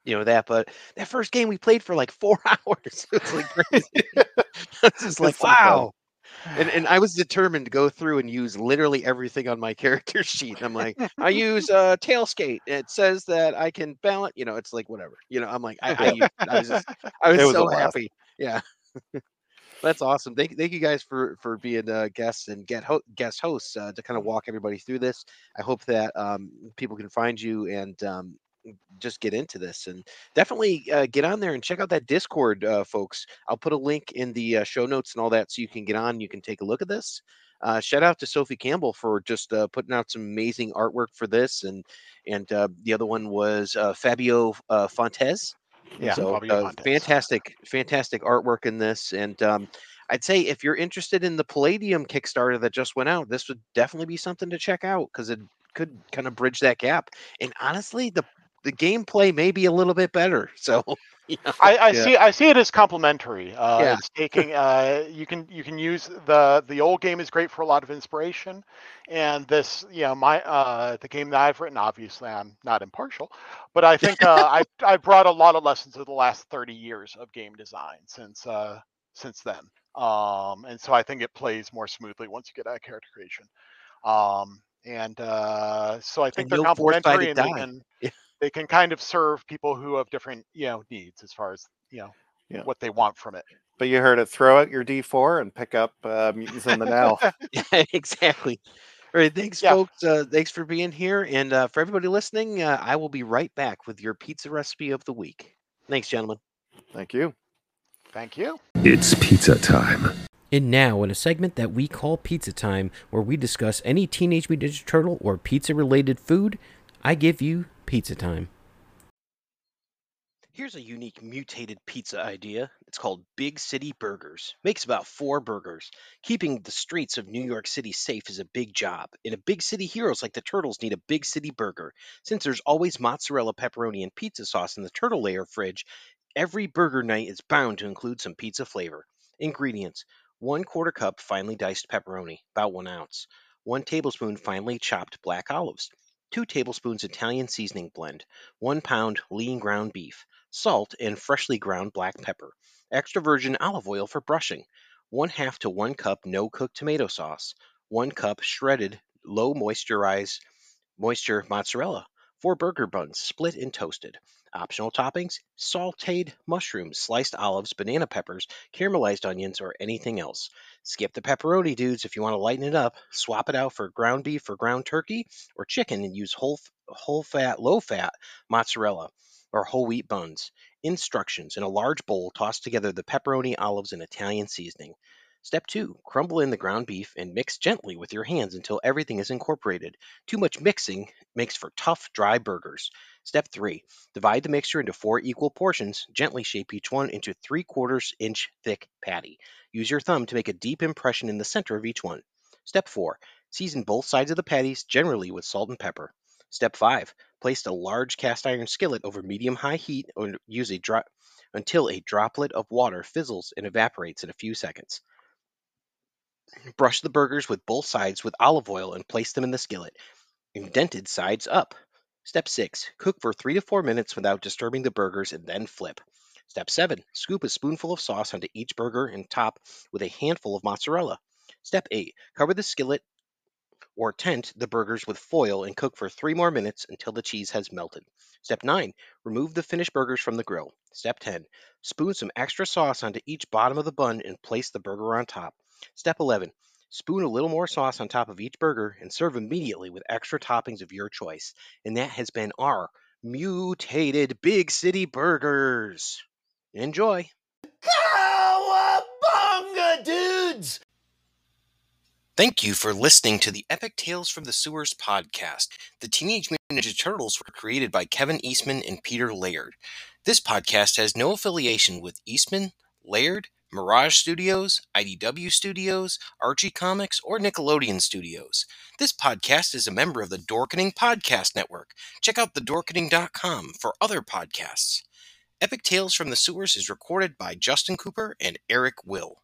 you know that. But that first game we played for like four hours. It was like crazy. It's just like, some fun. wow. And and I was determined to go through and use literally everything on my character sheet. And I'm like, I use uh, tailskate. It says that I can balance. You know, it's like whatever. You know, I'm like, I I, used, I was just, I was, It was a so blast. happy. Yeah, that's awesome. Thank thank you guys for for being uh, guests and get ho- guest hosts uh, to kind of walk everybody through this. I hope that um, people can find you and um, just get into this, and definitely uh, get on there and check out that Discord, uh, folks. I'll put a link in the uh, show notes and all that, so you can get on. You can take a look at this. Uh, shout out to Sophie Campbell for just uh, putting out some amazing artwork for this, and and uh, the other one was uh, Fabio uh, Fontes. Yeah. So Fabio uh, Fontes. fantastic, fantastic artwork in this, and um, I'd say if you're interested in the Palladium Kickstarter that just went out, this would definitely be something to check out because it could kind of bridge that gap. And honestly, the the gameplay may be a little bit better. So, you know, I, I yeah. see. I see it as complementary. Uh, Yeah. It's taking. Uh, you can you can use the the old game is great for a lot of inspiration, and this, you know, my uh, the game that I've written. Obviously, I'm not impartial, but I think uh, I I brought a lot of lessons of the last thirty years of game design since uh, since then. Um, and so I think it plays more smoothly once you get out of character creation. Um, and uh, so I think And they're no complementary, four-sided and they die. can Yeah. they can kind of serve people who have different, you know, needs as far as, you know, Yeah. what they want from it. But you heard it. Throw out your D four and pick up uh, Mutants in the Now. Yeah, exactly. All right, thanks, Yeah. folks. Uh, thanks for being here, and uh, for everybody listening, uh, I will be right back with your pizza recipe of the week. Thanks, gentlemen. Thank you. Thank you. It's pizza time. And now, in a segment that we call Pizza Time, where we discuss any Teenage Mutant Ninja Turtle or pizza-related food, I give you Pizza Time. Here's a unique mutated pizza idea. It's called Big City Burgers. Makes about four burgers. Keeping the streets of New York City safe is a big job. And a big city heroes like the Turtles need a big city burger. Since there's always mozzarella, pepperoni, and pizza sauce in the turtle layer fridge, every burger night is bound to include some pizza flavor. Ingredients: one quarter cup finely diced pepperoni, about one ounce. One tablespoon finely chopped black olives. Two tablespoons Italian seasoning blend. One pound lean ground beef. Salt and freshly ground black pepper. Extra virgin olive oil for brushing. One half to one cup no-cook tomato sauce. One cup shredded low moisturized moisture mozzarella. Four burger buns, split and toasted. Optional toppings: sauteed mushrooms, sliced olives, banana peppers, caramelized onions, or anything else. Skip the pepperoni, dudes, if you want to lighten it up. Swap it out for ground beef or ground turkey or chicken and use whole, whole fat, low fat mozzarella or whole wheat buns. Instructions: in a large bowl, toss together the pepperoni, olives, and Italian seasoning. Step two, crumble in the ground beef and mix gently with your hands until everything is incorporated. Too much mixing makes for tough, dry burgers. Step three, divide the mixture into four equal portions. Gently shape each one into three quarters inch thick patty. Use your thumb to make a deep impression in the center of each one. Step four, season both sides of the patties, generally with salt and pepper. Step five, place a large cast iron skillet over medium-high heat or use a dro- until a droplet of water fizzles and evaporates in a few seconds. Brush the burgers with both sides with olive oil and place them in the skillet, indented sides up. Step six, cook for three to four minutes without disturbing the burgers and then flip. Step seven, scoop a spoonful of sauce onto each burger and top with a handful of mozzarella. Step eight, cover the skillet or tent the burgers with foil and cook for three more minutes until the cheese has melted. Step nine, remove the finished burgers from the grill. Step ten, spoon some extra sauce onto each bottom of the bun and place the burger on top. Step eleven, spoon a little more sauce on top of each burger and serve immediately with extra toppings of your choice. And that has been our mutated Big City Burgers. Enjoy. Cowabunga, dudes! Thank you for listening to the Epic Tales from the Sewers podcast. The Teenage Mutant Ninja Turtles were created by Kevin Eastman and Peter Laird. This podcast has no affiliation with Eastman, Laird, Mirage Studios, I D W Studios, Archie Comics, or Nickelodeon Studios. This podcast is a member of the Dorkening Podcast Network. Check out the dorkening dot com for other podcasts. Epic Tales from the Sewers is recorded by Justin Cooper and Eric Will.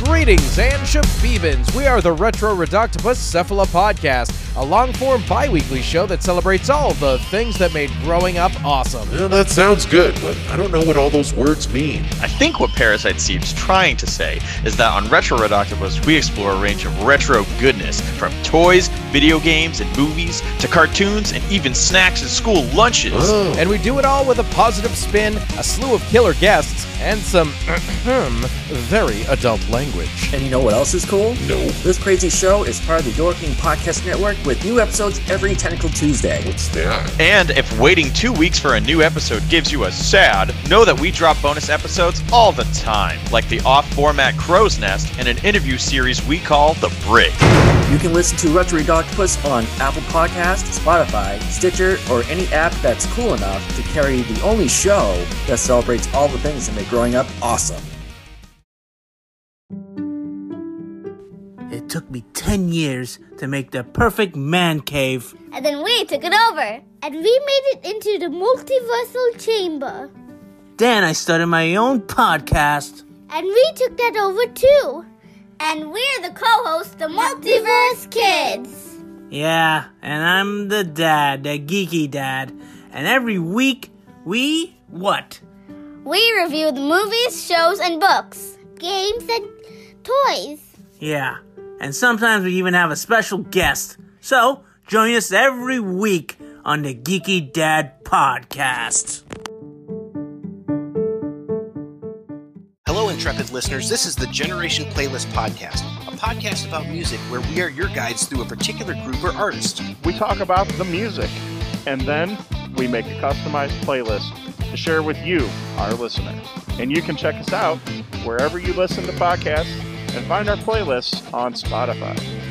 Greetings and shabibans. We are the Retro Reductibus Cephala Podcast, a long-form bi-weekly show that celebrates all the things that made growing up awesome. Well, that sounds good, but I don't know what all those words mean. I think what Parasite Seed's trying to say is that on Retro Reductibus, we explore a range of retro goodness, from toys, video games, and movies, to cartoons, and even snacks and school lunches. Oh. And we do it all with a positive spin, a slew of killer guests, and some very adult language. And you know what else is cool? No. This crazy show is part of the Dorking Podcast Network with new episodes every Tentacle Tuesday. What's that? And if waiting two weeks for a new episode gives you a sad, know that we drop bonus episodes all the time, like the off-format Crow's Nest and an interview series we call The Brig. You can listen to Retro Reductibus on Apple Podcasts, Spotify, Stitcher, or any app that's cool enough to carry the only show that celebrates all the things that make growing up awesome. It took me ten years to make the perfect man cave. And then we took it over. And we made it into the multiversal chamber. Then I started my own podcast. And we took that over too. And we're the co-hosts, the Multiverse Kids. Yeah, and I'm the dad, the geeky dad. And every week, we what? We review the movies, shows, and books, games, and toys. Yeah, and sometimes we even have a special guest. So, join us every week on the Geeky Dad Podcast. Hello, intrepid listeners. This is the Generation Playlist Podcast, a podcast about music where we are your guides through a particular group or artist. We talk about the music, and then we make a customized playlist to share with you, our listeners. And you can check us out wherever you listen to podcasts and find our playlists on Spotify.